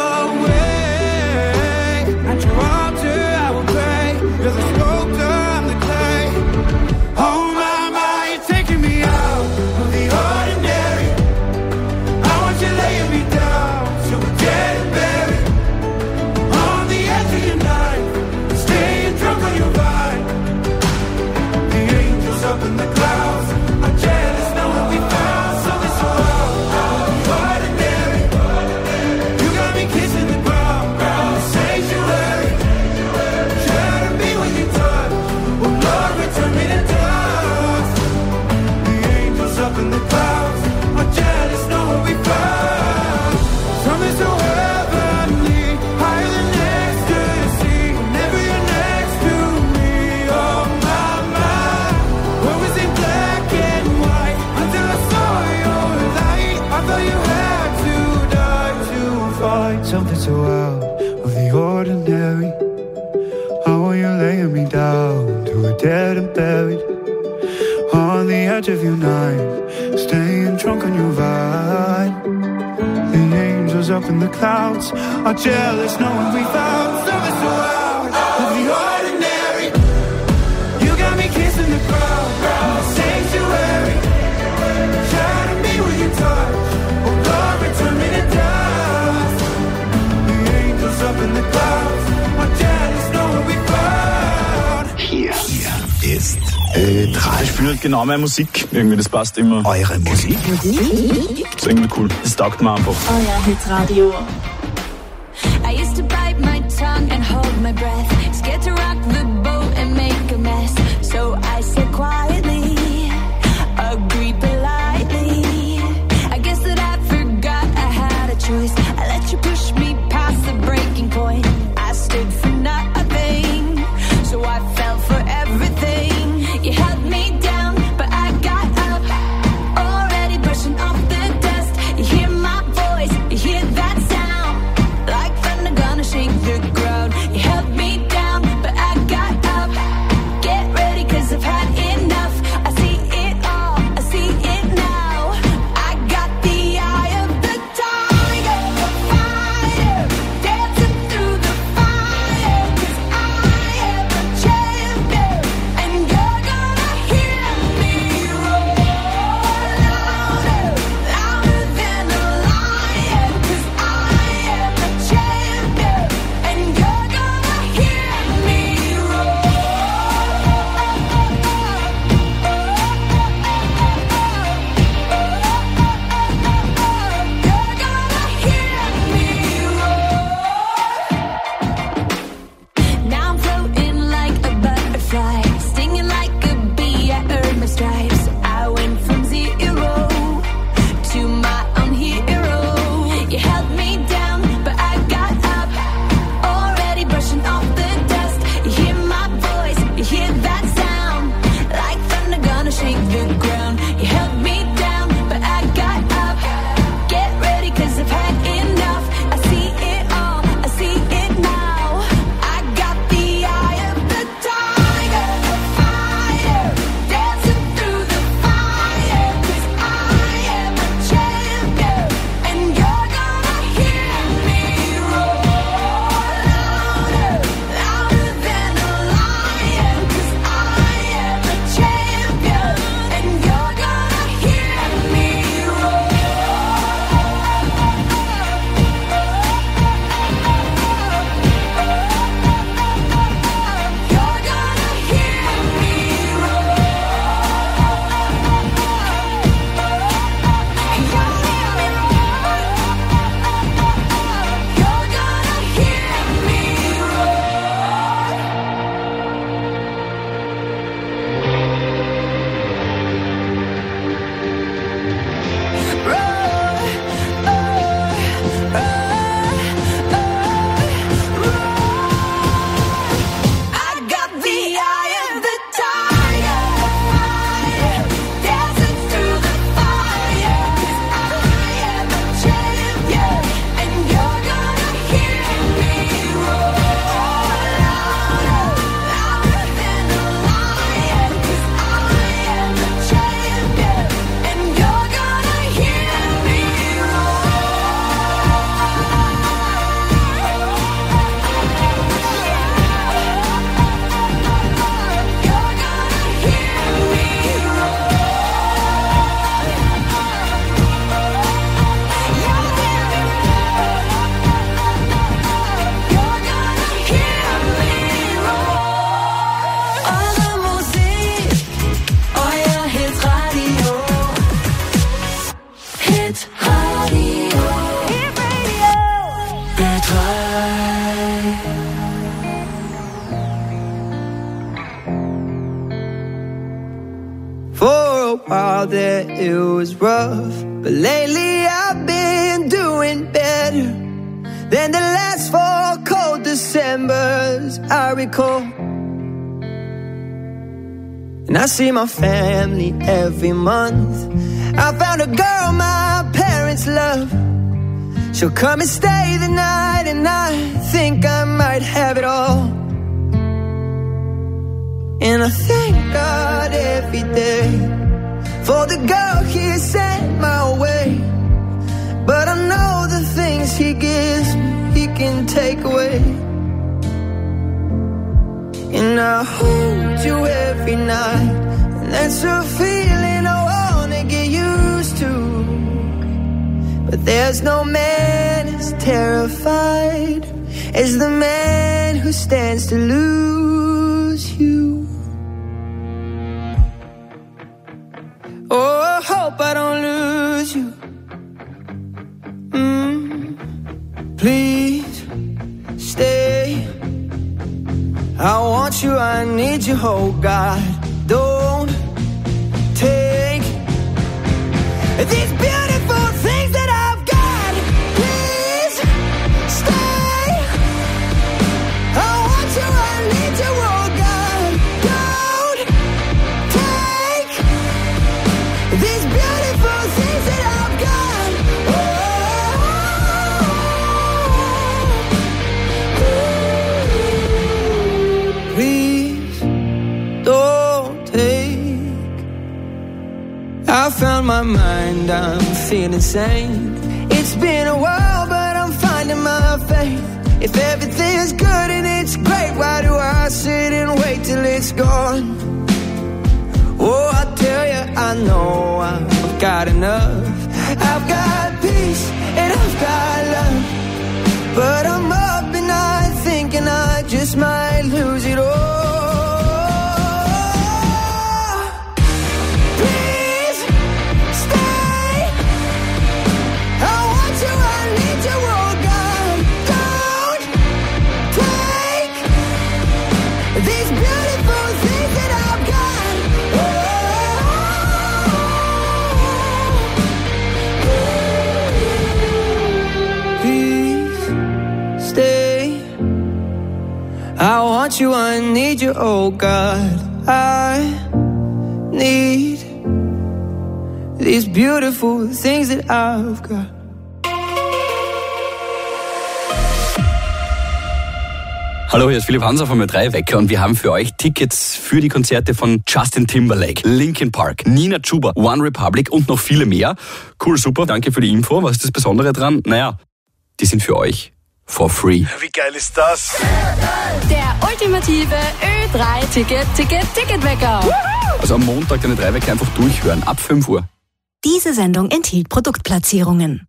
away? At your altar I will pray, you're the sculptor, I'm the clay. Oh my, my, you're taking me out of the ordinary. I want you laying me down so we're dead and buried, on the edge of your knife, staying drunk on your vine. The angels up in the clouds are jealous knowing we found something so wild, ordinary. You got me kissing the ground, the sanctuary. Shatter me with your touch, oh Lord, return me to dust. The angels up in the clouds are jealous knowing we found something so heavenly, higher than ecstasy. Whenever you're next to me, oh my, my. What was in black and white until I saw your light? I thought you had to die to find something so out of the ordinary. How are you laying me down to a dead and buried, on the edge of your knife, staying drunk on your vine. The angels up in the clouds are jealous knowing we found something so out of the ordinary. You got me kissing the ground, the sanctuary. Shatter me with your touch, oh Lord, return me to die. halt genau meine Musik. Irgendwie, das passt immer. Eure Musik? Das ist irgendwie cool. Das taugt mir einfach. Euer Hitradio. I used to bite my tongue and hold my breath. Scared to rock the boat and make a mess. So I said quietly, agreed politely. I guess that I forgot I had a choice. I let you push me past the breaking point. I stood for nothing, so I fell for everything. You held me down, but I got up, already brushing off the dust. You hear my voice, you hear that sound, like thunder gonna shake the ground. You held me down, but I got up. Get ready, cause I've had enough. I see it all, I see it now. I got the eye of the tiger, the fire, dancing through the fire. Cause I am a champion, and you're gonna hear me roar louder, louder than a lion. Cause I am a champion, and you're gonna hear me roar. You're gonna hear me roar. Now I'm floating like a butterfly, stinging like a bee. I earned my stripes. I went from zero to my own hero. You held me down, but I got up, already brushing off the dust. You hear my voice, you hear that sound, like thunder gonna shake the ground. You held me down, but I got up. Get ready, cause I've had enough. I see it all, I see it now. I got the eye of the tiger, the fire, dancing through the fire. Cause I am a champion, and you're gonna hear me roar louder, louder than a lion. Cause I am a champion, and you're gonna hear me roar. You're gonna hear me roar. You're gonna hear me I got the eye of the tiger, fire, dancing through the fire. Cause I am a champion, and you're gonna hear me roar louder, louder than a lion. Cause I am a champion, and you're gonna hear me Eure Musik, euer Hitradio. Hitradio. For a while there it was rough, but lately I've been doing better than the last four cold Decembers I recall. And I see my family every month. I found a girl my parents love. She'll come and stay the night, and I think I might have it all. And I thank God every day for the girl He sent my way. But I know the things He gives me, He can take away. And I hold you every night, and that's a feeling I wanna get used to. But there's no man as terrified as the man who stands to lose you. I hope I don't lose you. Mm, please stay. I want you, I need you, oh God. Don't take these beautiful things that I've got. Please stay. I want you, I need you, oh God. Don't take these beautiful things that I've got. Oh, please don't take. I found my mind, I'm feeling sane. It's been a while, but I'm finding my faith. If everything's good and it's great, why do I sit and wait till it's gone? Oh, I tell you, I know I've got enough. I've got peace and I've got love, but I'm up and I thinking I just might lose it all. Please stay. I want you, I need you, oh God. Don't take these beautiful things that I've got. Please stay. I want you, I need you, oh God. I need these beautiful things that I've got. Hallo, hier ist Philipp Hanser vom Ö drei Wecker und wir haben für euch Tickets für die Konzerte von Justin Timberlake, Linkin Park, Nina Chuba, One Republic und noch viele mehr. Cool, super, danke für die Info. Was ist das Besondere dran? Naja, die sind für euch for free. Wie geil ist das? Der ultimative Ö drei Ticket, Ticket, Ticketwecker. Also am Montag den Ö drei Wecker einfach durchhören, ab fünf Uhr. Diese Sendung enthielt Produktplatzierungen.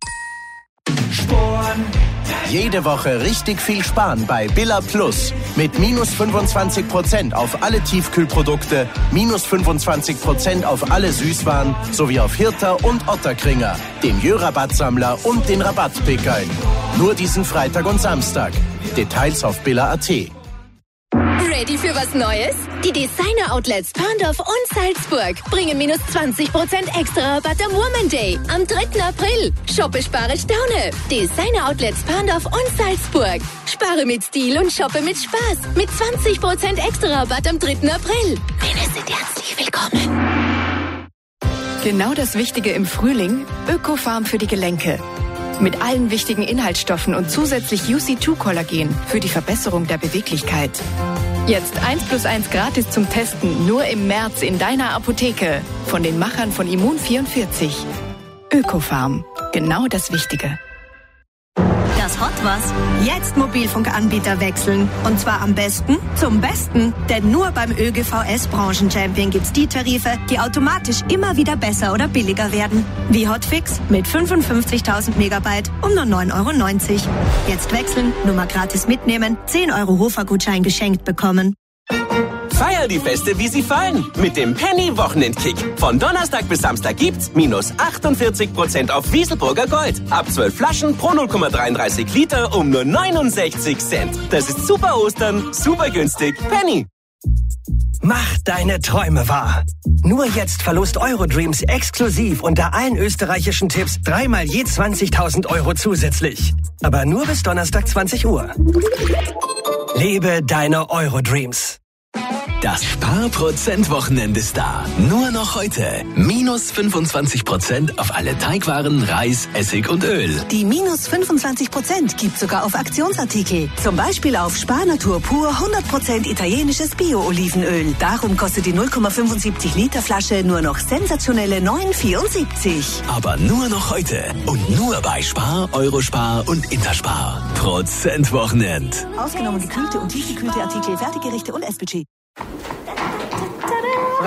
Jede Woche richtig viel sparen bei Billa Plus. Mit minus fünfundzwanzig Prozent auf alle Tiefkühlprodukte, minus fünfundzwanzig Prozent auf alle Süßwaren sowie auf Hirter und Otterkringer, den Jö-Rabattsammler und den Rabattpickeln. Nur diesen Freitag und Samstag. Details auf billa punkt at. Ready für was Neues? Die Designer-Outlets Perndorf und Salzburg bringen minus zwanzig Prozent extra Rabatt am Woman Day am dritten April. Shoppe, spare, staune. Designer-Outlets Perndorf und Salzburg. Spare mit Stil und shoppe mit Spaß. Mit zwanzig Prozent extra Rabatt am dritten April. Alle sind herzlich willkommen. Genau das Wichtige im Frühling. Ökofarm für die Gelenke. Mit allen wichtigen Inhaltsstoffen und zusätzlich U C zwei Kollagen für die Verbesserung der Beweglichkeit. Jetzt eins plus eins gratis zum Testen, nur im März in deiner Apotheke. Von den Machern von Immun vierundvierzig. Ökofarm. Genau das Wichtige. Das Hot was? Jetzt Mobilfunkanbieter wechseln. Und zwar am besten zum Besten. Denn nur beim Ö G V S-Branchenchampion gibt's die Tarife, die automatisch immer wieder besser oder billiger werden. Wie Hotfix mit fünfundfünfzigtausend Megabyte um nur neun Euro neunzig. Jetzt wechseln, Nummer gratis mitnehmen, zehn Euro Hofer-Gutschein geschenkt bekommen. Feier die Feste, wie sie fallen, mit dem Penny-Wochenendkick. Von Donnerstag bis Samstag gibt's minus achtundvierzig Prozent auf Wieselburger Gold. Ab zwölf Flaschen pro null Komma dreiunddreißig Liter um nur neunundsechzig Cent. Das ist super Ostern, super günstig. Penny. Mach deine Träume wahr. Nur jetzt Verlust Eurodreams exklusiv unter allen österreichischen Tipps dreimal je zwanzigtausend Euro zusätzlich. Aber nur bis Donnerstag zwanzig Uhr. Lebe deine Eurodreams. Das Sparprozent-Wochenende ist da. Nur noch heute. Minus fünfundzwanzig Prozent auf alle Teigwaren, Reis, Essig und Öl. Die minus fünfundzwanzig Prozent gibt sogar auf Aktionsartikel. Zum Beispiel auf Sparnatur pur hundert Prozent italienisches Bio-Olivenöl. Darum kostet die null Komma fünfundsiebzig Liter Flasche nur noch sensationelle neun Euro vierundsiebzig. Aber nur noch heute. Und nur bei Spar, Eurospar und Interspar. Prozent-Wochenend. Ausgenommen gekühlte und tiefgekühlte Artikel, Fertiggerichte und Essbudget.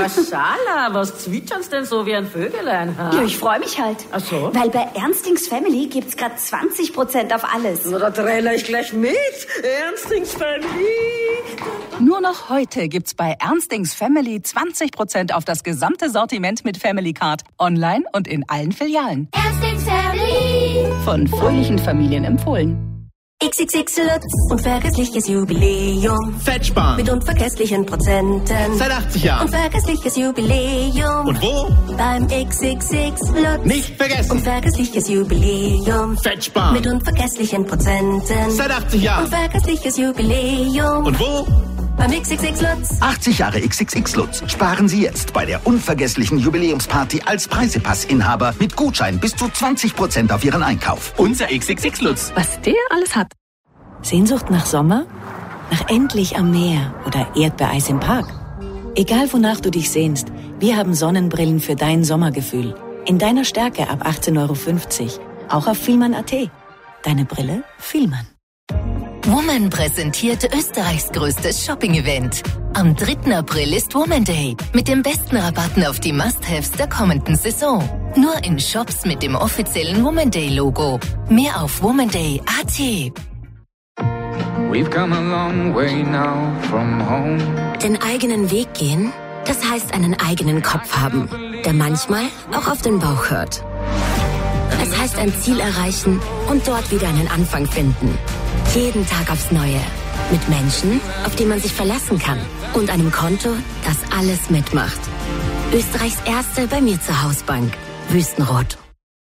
Maschallah, was zwitschert's denn so wie ein Vögelein? Ha? Ja, ich freue mich halt. Ach so? Weil bei Ernstings Family gibt's grad zwanzig Prozent auf alles. Na, da trailer ich gleich mit. Ernstings Family. Nur noch heute gibt's bei Ernstings Family zwanzig Prozent auf das gesamte Sortiment mit Family Card. Online und in allen Filialen. Ernstings Family. Von fröhlichen Familien empfohlen. X X X Lutz, unvergessliches Jubiläum. Fettsparen. Mit unvergesslichen Prozenten. Seit achtzig Jahren. Unvergessliches Jubiläum. Und wo? Beim X X X Lutz. Nicht vergessen. Unvergessliches Jubiläum. Fettsparen. Mit unvergesslichen Prozenten. Seit achtzig Jahren. Unvergessliches Jubiläum. Und wo? Beim X X X Lutz. achtzig Jahre X X X Lutz. Sparen Sie jetzt bei der unvergesslichen Jubiläumsparty als Preisepassinhaber mit Gutschein bis zu zwanzig Prozent auf Ihren Einkauf. Unser X X X Lutz. Was der alles hat. Sehnsucht nach Sommer? Nach endlich am Meer oder Erdbeereis im Park? Egal wonach du dich sehnst, wir haben Sonnenbrillen für dein Sommergefühl. In deiner Stärke ab achtzehn Euro fünfzig. Auch auf Vielmann Punkt at. Deine Brille Vielmann. Woman präsentiert Österreichs größtes Shopping-Event. Am dritten April ist Woman Day mit den besten Rabatten auf die Must-Haves der kommenden Saison. Nur in Shops mit dem offiziellen Woman Day-Logo. Mehr auf womanday Punkt at. We've come a long way now from home. Den eigenen Weg gehen, das heißt einen eigenen Kopf haben, der manchmal auch auf den Bauch hört. Es heißt ein Ziel erreichen und dort wieder einen Anfang finden. Jeden Tag aufs Neue. Mit Menschen, auf die man sich verlassen kann. Und einem Konto, das alles mitmacht. Österreichs erste bei mir zur Hausbank. Wüstenrot.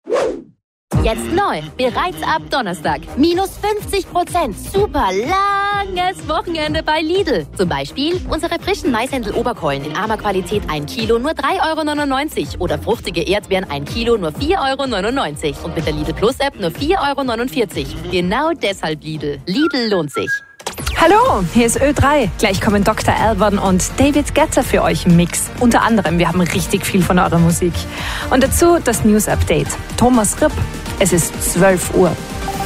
Jetzt neu, bereits ab Donnerstag. Minus fünfzig Prozent. Super langes Wochenende bei Lidl. Zum Beispiel unsere frischen Maishändel-Oberkeulen in armer Qualität ein Kilo nur drei Euro neunundneunzig. Oder fruchtige Erdbeeren ein Kilo nur vier Euro neunundneunzig. Und mit der Lidl Plus App nur vier Euro neunundvierzig. Genau deshalb Lidl. Lidl lohnt sich. Hallo, hier ist Ö drei. Gleich kommen Doktor Alban und David Guetta für euch im Mix. Unter anderem, wir haben richtig viel von eurer Musik. Und dazu das News Update. Thomas Ripp, es ist zwölf Uhr.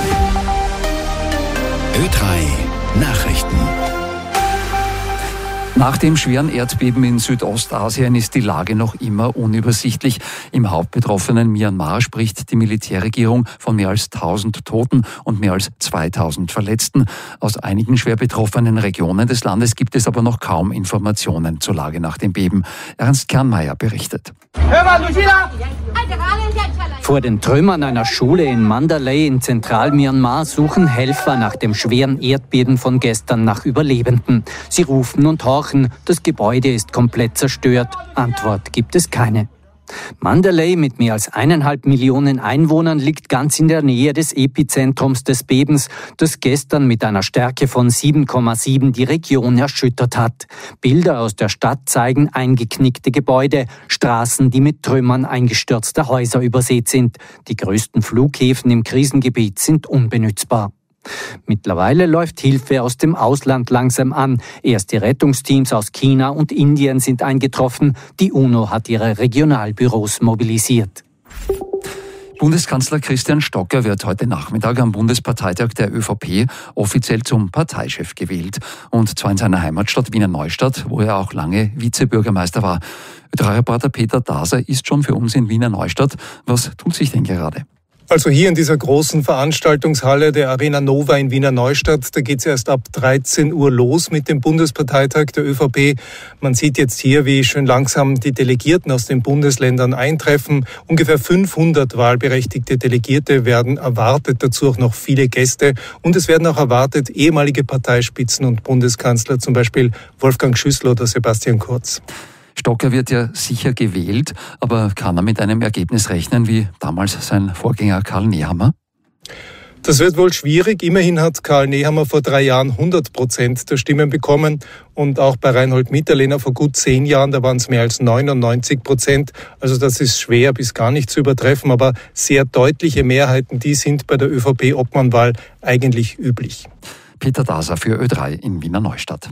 Ö drei Nachrichten. Nach dem schweren Erdbeben in Südostasien ist die Lage noch immer unübersichtlich. Im hauptbetroffenen Myanmar spricht die Militärregierung von mehr als tausend Toten und mehr als zweitausend Verletzten. Aus einigen schwer betroffenen Regionen des Landes gibt es aber noch kaum Informationen zur Lage nach dem Beben. Ernst Kernmeier berichtet. Vor den Trümmern einer Schule in Mandalay in Zentral-Myanmar suchen Helfer nach dem schweren Erdbeben von gestern nach Überlebenden. Sie rufen und horchen, das Gebäude ist komplett zerstört. Antwort gibt es keine. Mandalay mit mehr als eineinhalb Millionen Einwohnern liegt ganz in der Nähe des Epizentrums des Bebens, das gestern mit einer Stärke von sieben Komma sieben die Region erschüttert hat. Bilder aus der Stadt zeigen eingeknickte Gebäude, Straßen, die mit Trümmern eingestürzter Häuser übersät sind. Die größten Flughäfen im Krisengebiet sind unbenützbar. Mittlerweile läuft Hilfe aus dem Ausland langsam an. Erste Rettungsteams aus China und Indien sind eingetroffen. Die UNO hat ihre Regionalbüros mobilisiert. Bundeskanzler Christian Stocker wird heute Nachmittag am Bundesparteitag der ÖVP offiziell zum Parteichef gewählt. Und zwar in seiner Heimatstadt Wiener Neustadt, wo er auch lange Vizebürgermeister war. Ö drei Reporter Peter Daser ist schon für uns in Wiener Neustadt. Was tut sich denn gerade? Also hier in dieser großen Veranstaltungshalle der Arena Nova in Wiener Neustadt, da geht es erst ab dreizehn Uhr los mit dem Bundesparteitag der ÖVP. Man sieht jetzt hier, wie schön langsam die Delegierten aus den Bundesländern eintreffen. Ungefähr fünfhundert wahlberechtigte Delegierte werden erwartet, dazu auch noch viele Gäste. Und es werden auch erwartet ehemalige Parteispitzen und Bundeskanzler, zum Beispiel Wolfgang Schüssel oder Sebastian Kurz. Stocker wird ja sicher gewählt, aber kann er mit einem Ergebnis rechnen wie damals sein Vorgänger Karl Nehammer? Das wird wohl schwierig. Immerhin hat Karl Nehammer vor drei Jahren hundert Prozent der Stimmen bekommen und auch bei Reinhold Mitterlehner vor gut zehn Jahren, da waren es mehr als neunundneunzig Prozent. Also das ist schwer bis gar nicht zu übertreffen, aber sehr deutliche Mehrheiten, die sind bei der ÖVP-Obmannwahl eigentlich üblich. Peter Daser für Ö drei in Wiener Neustadt.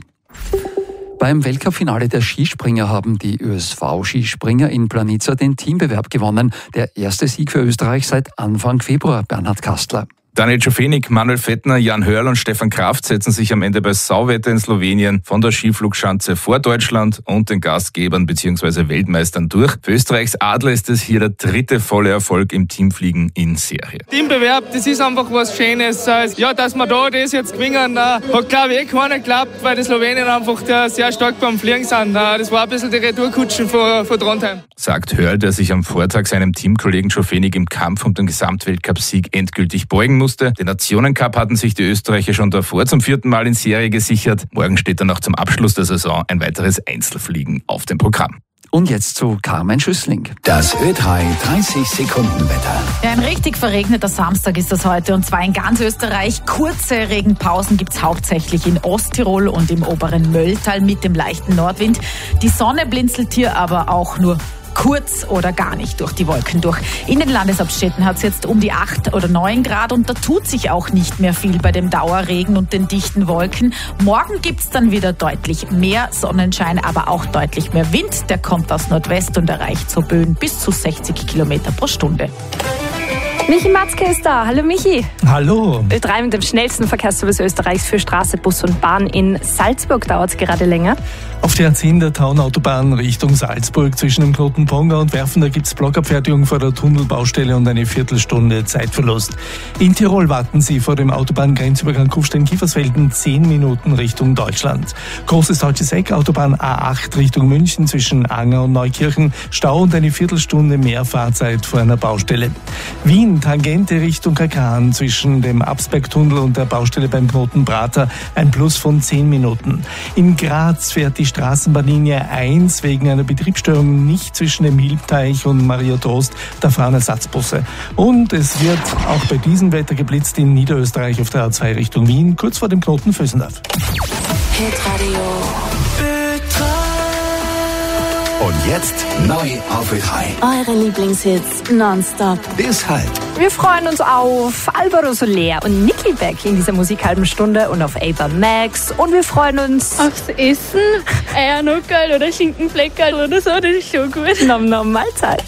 Beim Weltcup-Finale der Skispringer haben die Ö S V-Skispringer in Planica den Teambewerb gewonnen. Der erste Sieg für Österreich seit Anfang Februar, Bernhard Kastler. Daniel Čofenik, Manuel Fettner, Jan Hörl und Stefan Kraft setzen sich am Ende bei Sauwetter in Slowenien von der Skiflugschanze vor Deutschland und den Gastgebern bzw. Weltmeistern durch. Für Österreichs Adler ist es hier der dritte volle Erfolg im Teamfliegen in Serie. Teambewerb, das ist einfach was Schönes. Ja, dass wir da das jetzt gewinnen, hat glaube ich eh keiner geglaubt, weil die Slowenien einfach sehr stark beim Fliegen sind. Das war ein bisschen die Retourkutschen von, von Trondheim. Sagt Hörl, der sich am Vortag seinem Teamkollegen Čofenik im Kampf um den Gesamtweltcup-Sieg endgültig beugen musste. Den Nationencup hatten sich die Österreicher schon davor zum vierten Mal in Serie gesichert. Morgen steht dann noch zum Abschluss der Saison ein weiteres Einzelfliegen auf dem Programm. Und jetzt zu Carmen Schüssling. Das Ö drei dreißig Sekunden Wetter. Ja, ein richtig verregneter Samstag ist das heute und zwar in ganz Österreich. Kurze Regenpausen gibt's hauptsächlich in Osttirol und im oberen Mölltal mit dem leichten Nordwind. Die Sonne blinzelt hier aber auch nur kurz oder gar nicht durch die Wolken durch. In den Landeshauptstädten hat es jetzt um die acht oder neun Grad und da tut sich auch nicht mehr viel bei dem Dauerregen und den dichten Wolken. Morgen gibt es dann wieder deutlich mehr Sonnenschein, aber auch deutlich mehr Wind. Der kommt aus Nordwest und erreicht so Böen bis zu sechzig Kilometer pro Stunde. Michi Matzke ist da. Hallo Michi. Hallo. Ö drei mit dem schnellsten Verkehrsservice Österreichs für Straße, Bus und Bahn. In Salzburg dauert es gerade länger. Auf der A zehn der Taunautobahn Richtung Salzburg zwischen dem Knoten Ponga und Werfen, da gibt es Blockabfertigung vor der Tunnelbaustelle und eine Viertelstunde Zeitverlust. In Tirol warten Sie vor dem Autobahngrenzübergang Kufstein-Kiefersfelden zehn Minuten Richtung Deutschland. Großes Deutsches Eck, Autobahn A acht Richtung München zwischen Anger und Neukirchen, Stau und eine Viertelstunde mehr Fahrzeit vor einer Baustelle. Wien, Tangente Richtung Kakan zwischen dem Absbergtunnel und der Baustelle beim Knoten Prater, ein Plus von zehn Minuten. In Graz fährt die Straßenbahnlinie eins wegen einer Betriebsstörung nicht zwischen dem Hilbteich und Maria Trost, da fahren Ersatzbusse. Und es wird auch bei diesem Wetter geblitzt in Niederösterreich auf der A zwei Richtung Wien, kurz vor dem Knoten Vösendorf. Hitradio Ö drei. Und jetzt neu auf Ö drei. Eure Lieblingshits nonstop. Deshalb. Wir freuen uns auf Alvaro Soler und Nickelback in dieser musikhalben Stunde und auf Ava Max. Und wir freuen uns aufs Essen. Eiernuckerl oder Schinkenfleckerl oder so, das ist schon gut. Nom nom Mahlzeit.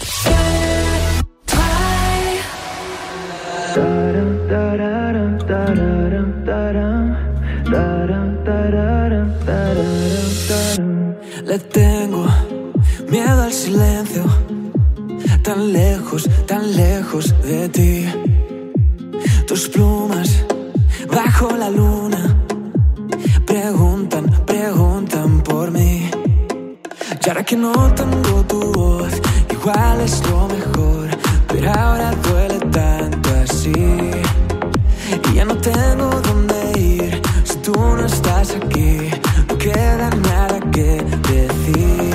Le tengo miedo al silencio, tan lejos, tan lejos de ti. Tus plumas bajo la luna preguntan, preguntan por mí. Y ahora que no tengo tu voz, igual es lo mejor, pero ahora duele tanto así. Y ya no tengo dónde ir si tú no estás aquí. No queda nada que decir.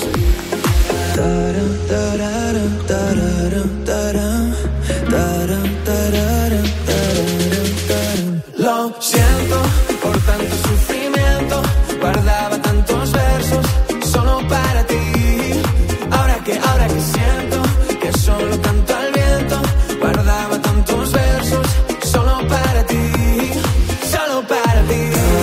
Lo siento por tanto sufrimiento, guardaba tantos versos solo para ti. Ahora que, ahora que siento que solo canto al viento, guardaba tantos versos solo para ti, solo para ti.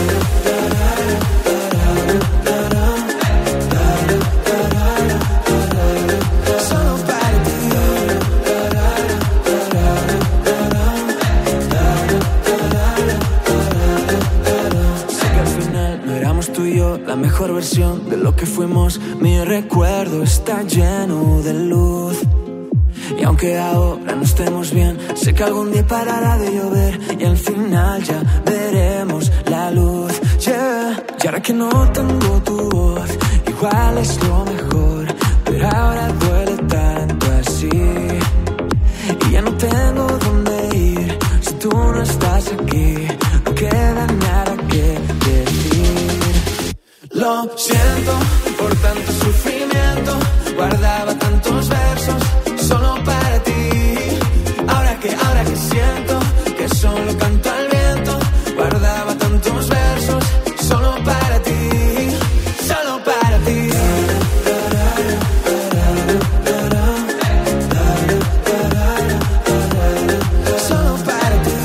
La mejor versión de lo que fuimos, mi recuerdo está lleno de luz. Y aunque ahora no estemos bien, sé que algún día parará de llover y al final ya veremos la luz. Yeah. Y ahora que no tengo tu voz, igual es lo mejor, pero ahora duele tanto así. Y ya no tengo dónde ir si tú no estás aquí. No queda nada que decir. Lo siento por tanto sufrimiento, guardaba tantos versos solo para ti. Ahora que, ahora que siento que solo canto al viento, guardaba tantos versos solo para ti, solo para ti. Solo para ti.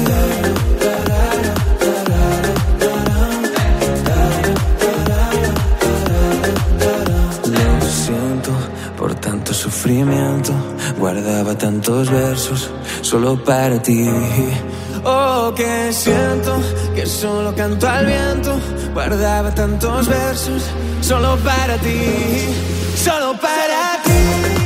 Lo siento por tanto sufrimiento, guardaba tantos versos solo para ti. Oh, que siento que solo canto al viento. Guardaba tantos versos solo para ti, solo para ti.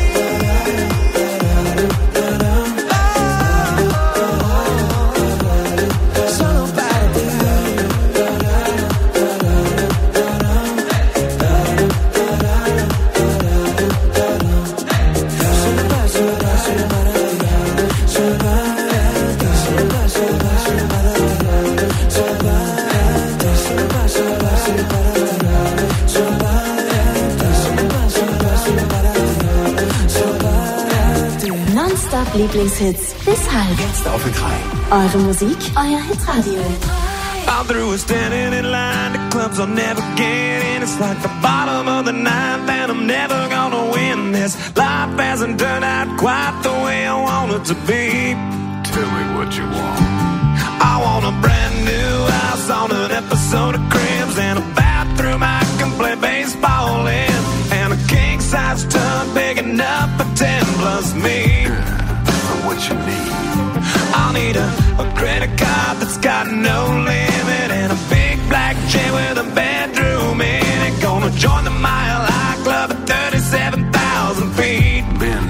Lieblingshits bis halb. Jetzt auf drei. Eure Musik, euer Hitradio. I'm through with standing in line to clubs I'll never get in. It's like the bottom of the ninth and I'm never gonna win this. Life hasn't turned out quite the way I want it to be. Tell me what you want. I want a brand new house on an episode of Cribs and a bathroom I can play baseball in, and a king-size tub big enough for ten plus me. What you need? I'll need a, a credit card that's got no limit, and a big black jet with a bedroom in it. Gonna join the Mile High Club at thirty-seven thousand feet. Been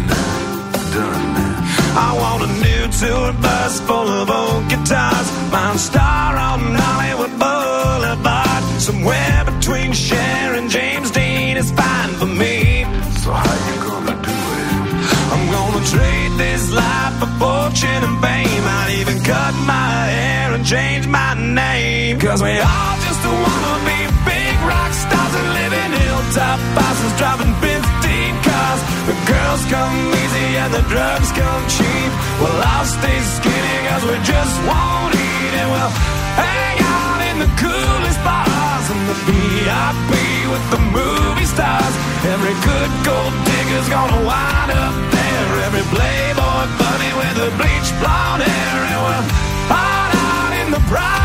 done that. I want a new tour bus full of old guitars, Mount Star on Hollywood Boulevard. Somewhere between Cher and James Dean is fine for me. So how you gonna do it? I'm gonna trade this life for fortune and fame. I'd even cut my hair and change my name. Cause we all just wanna be big rock stars and live in hilltop houses, driving fifteen cars. The girls come easy and the drugs come cheap. Well, I'll stay skinny cause we just won't eat, and we'll hang out in the coolest bars and the V I P with the movie stars. Every good gold digger's gonna wind up there. Every playboy bunny with a bleached blonde hair, and we'll hide out in the pride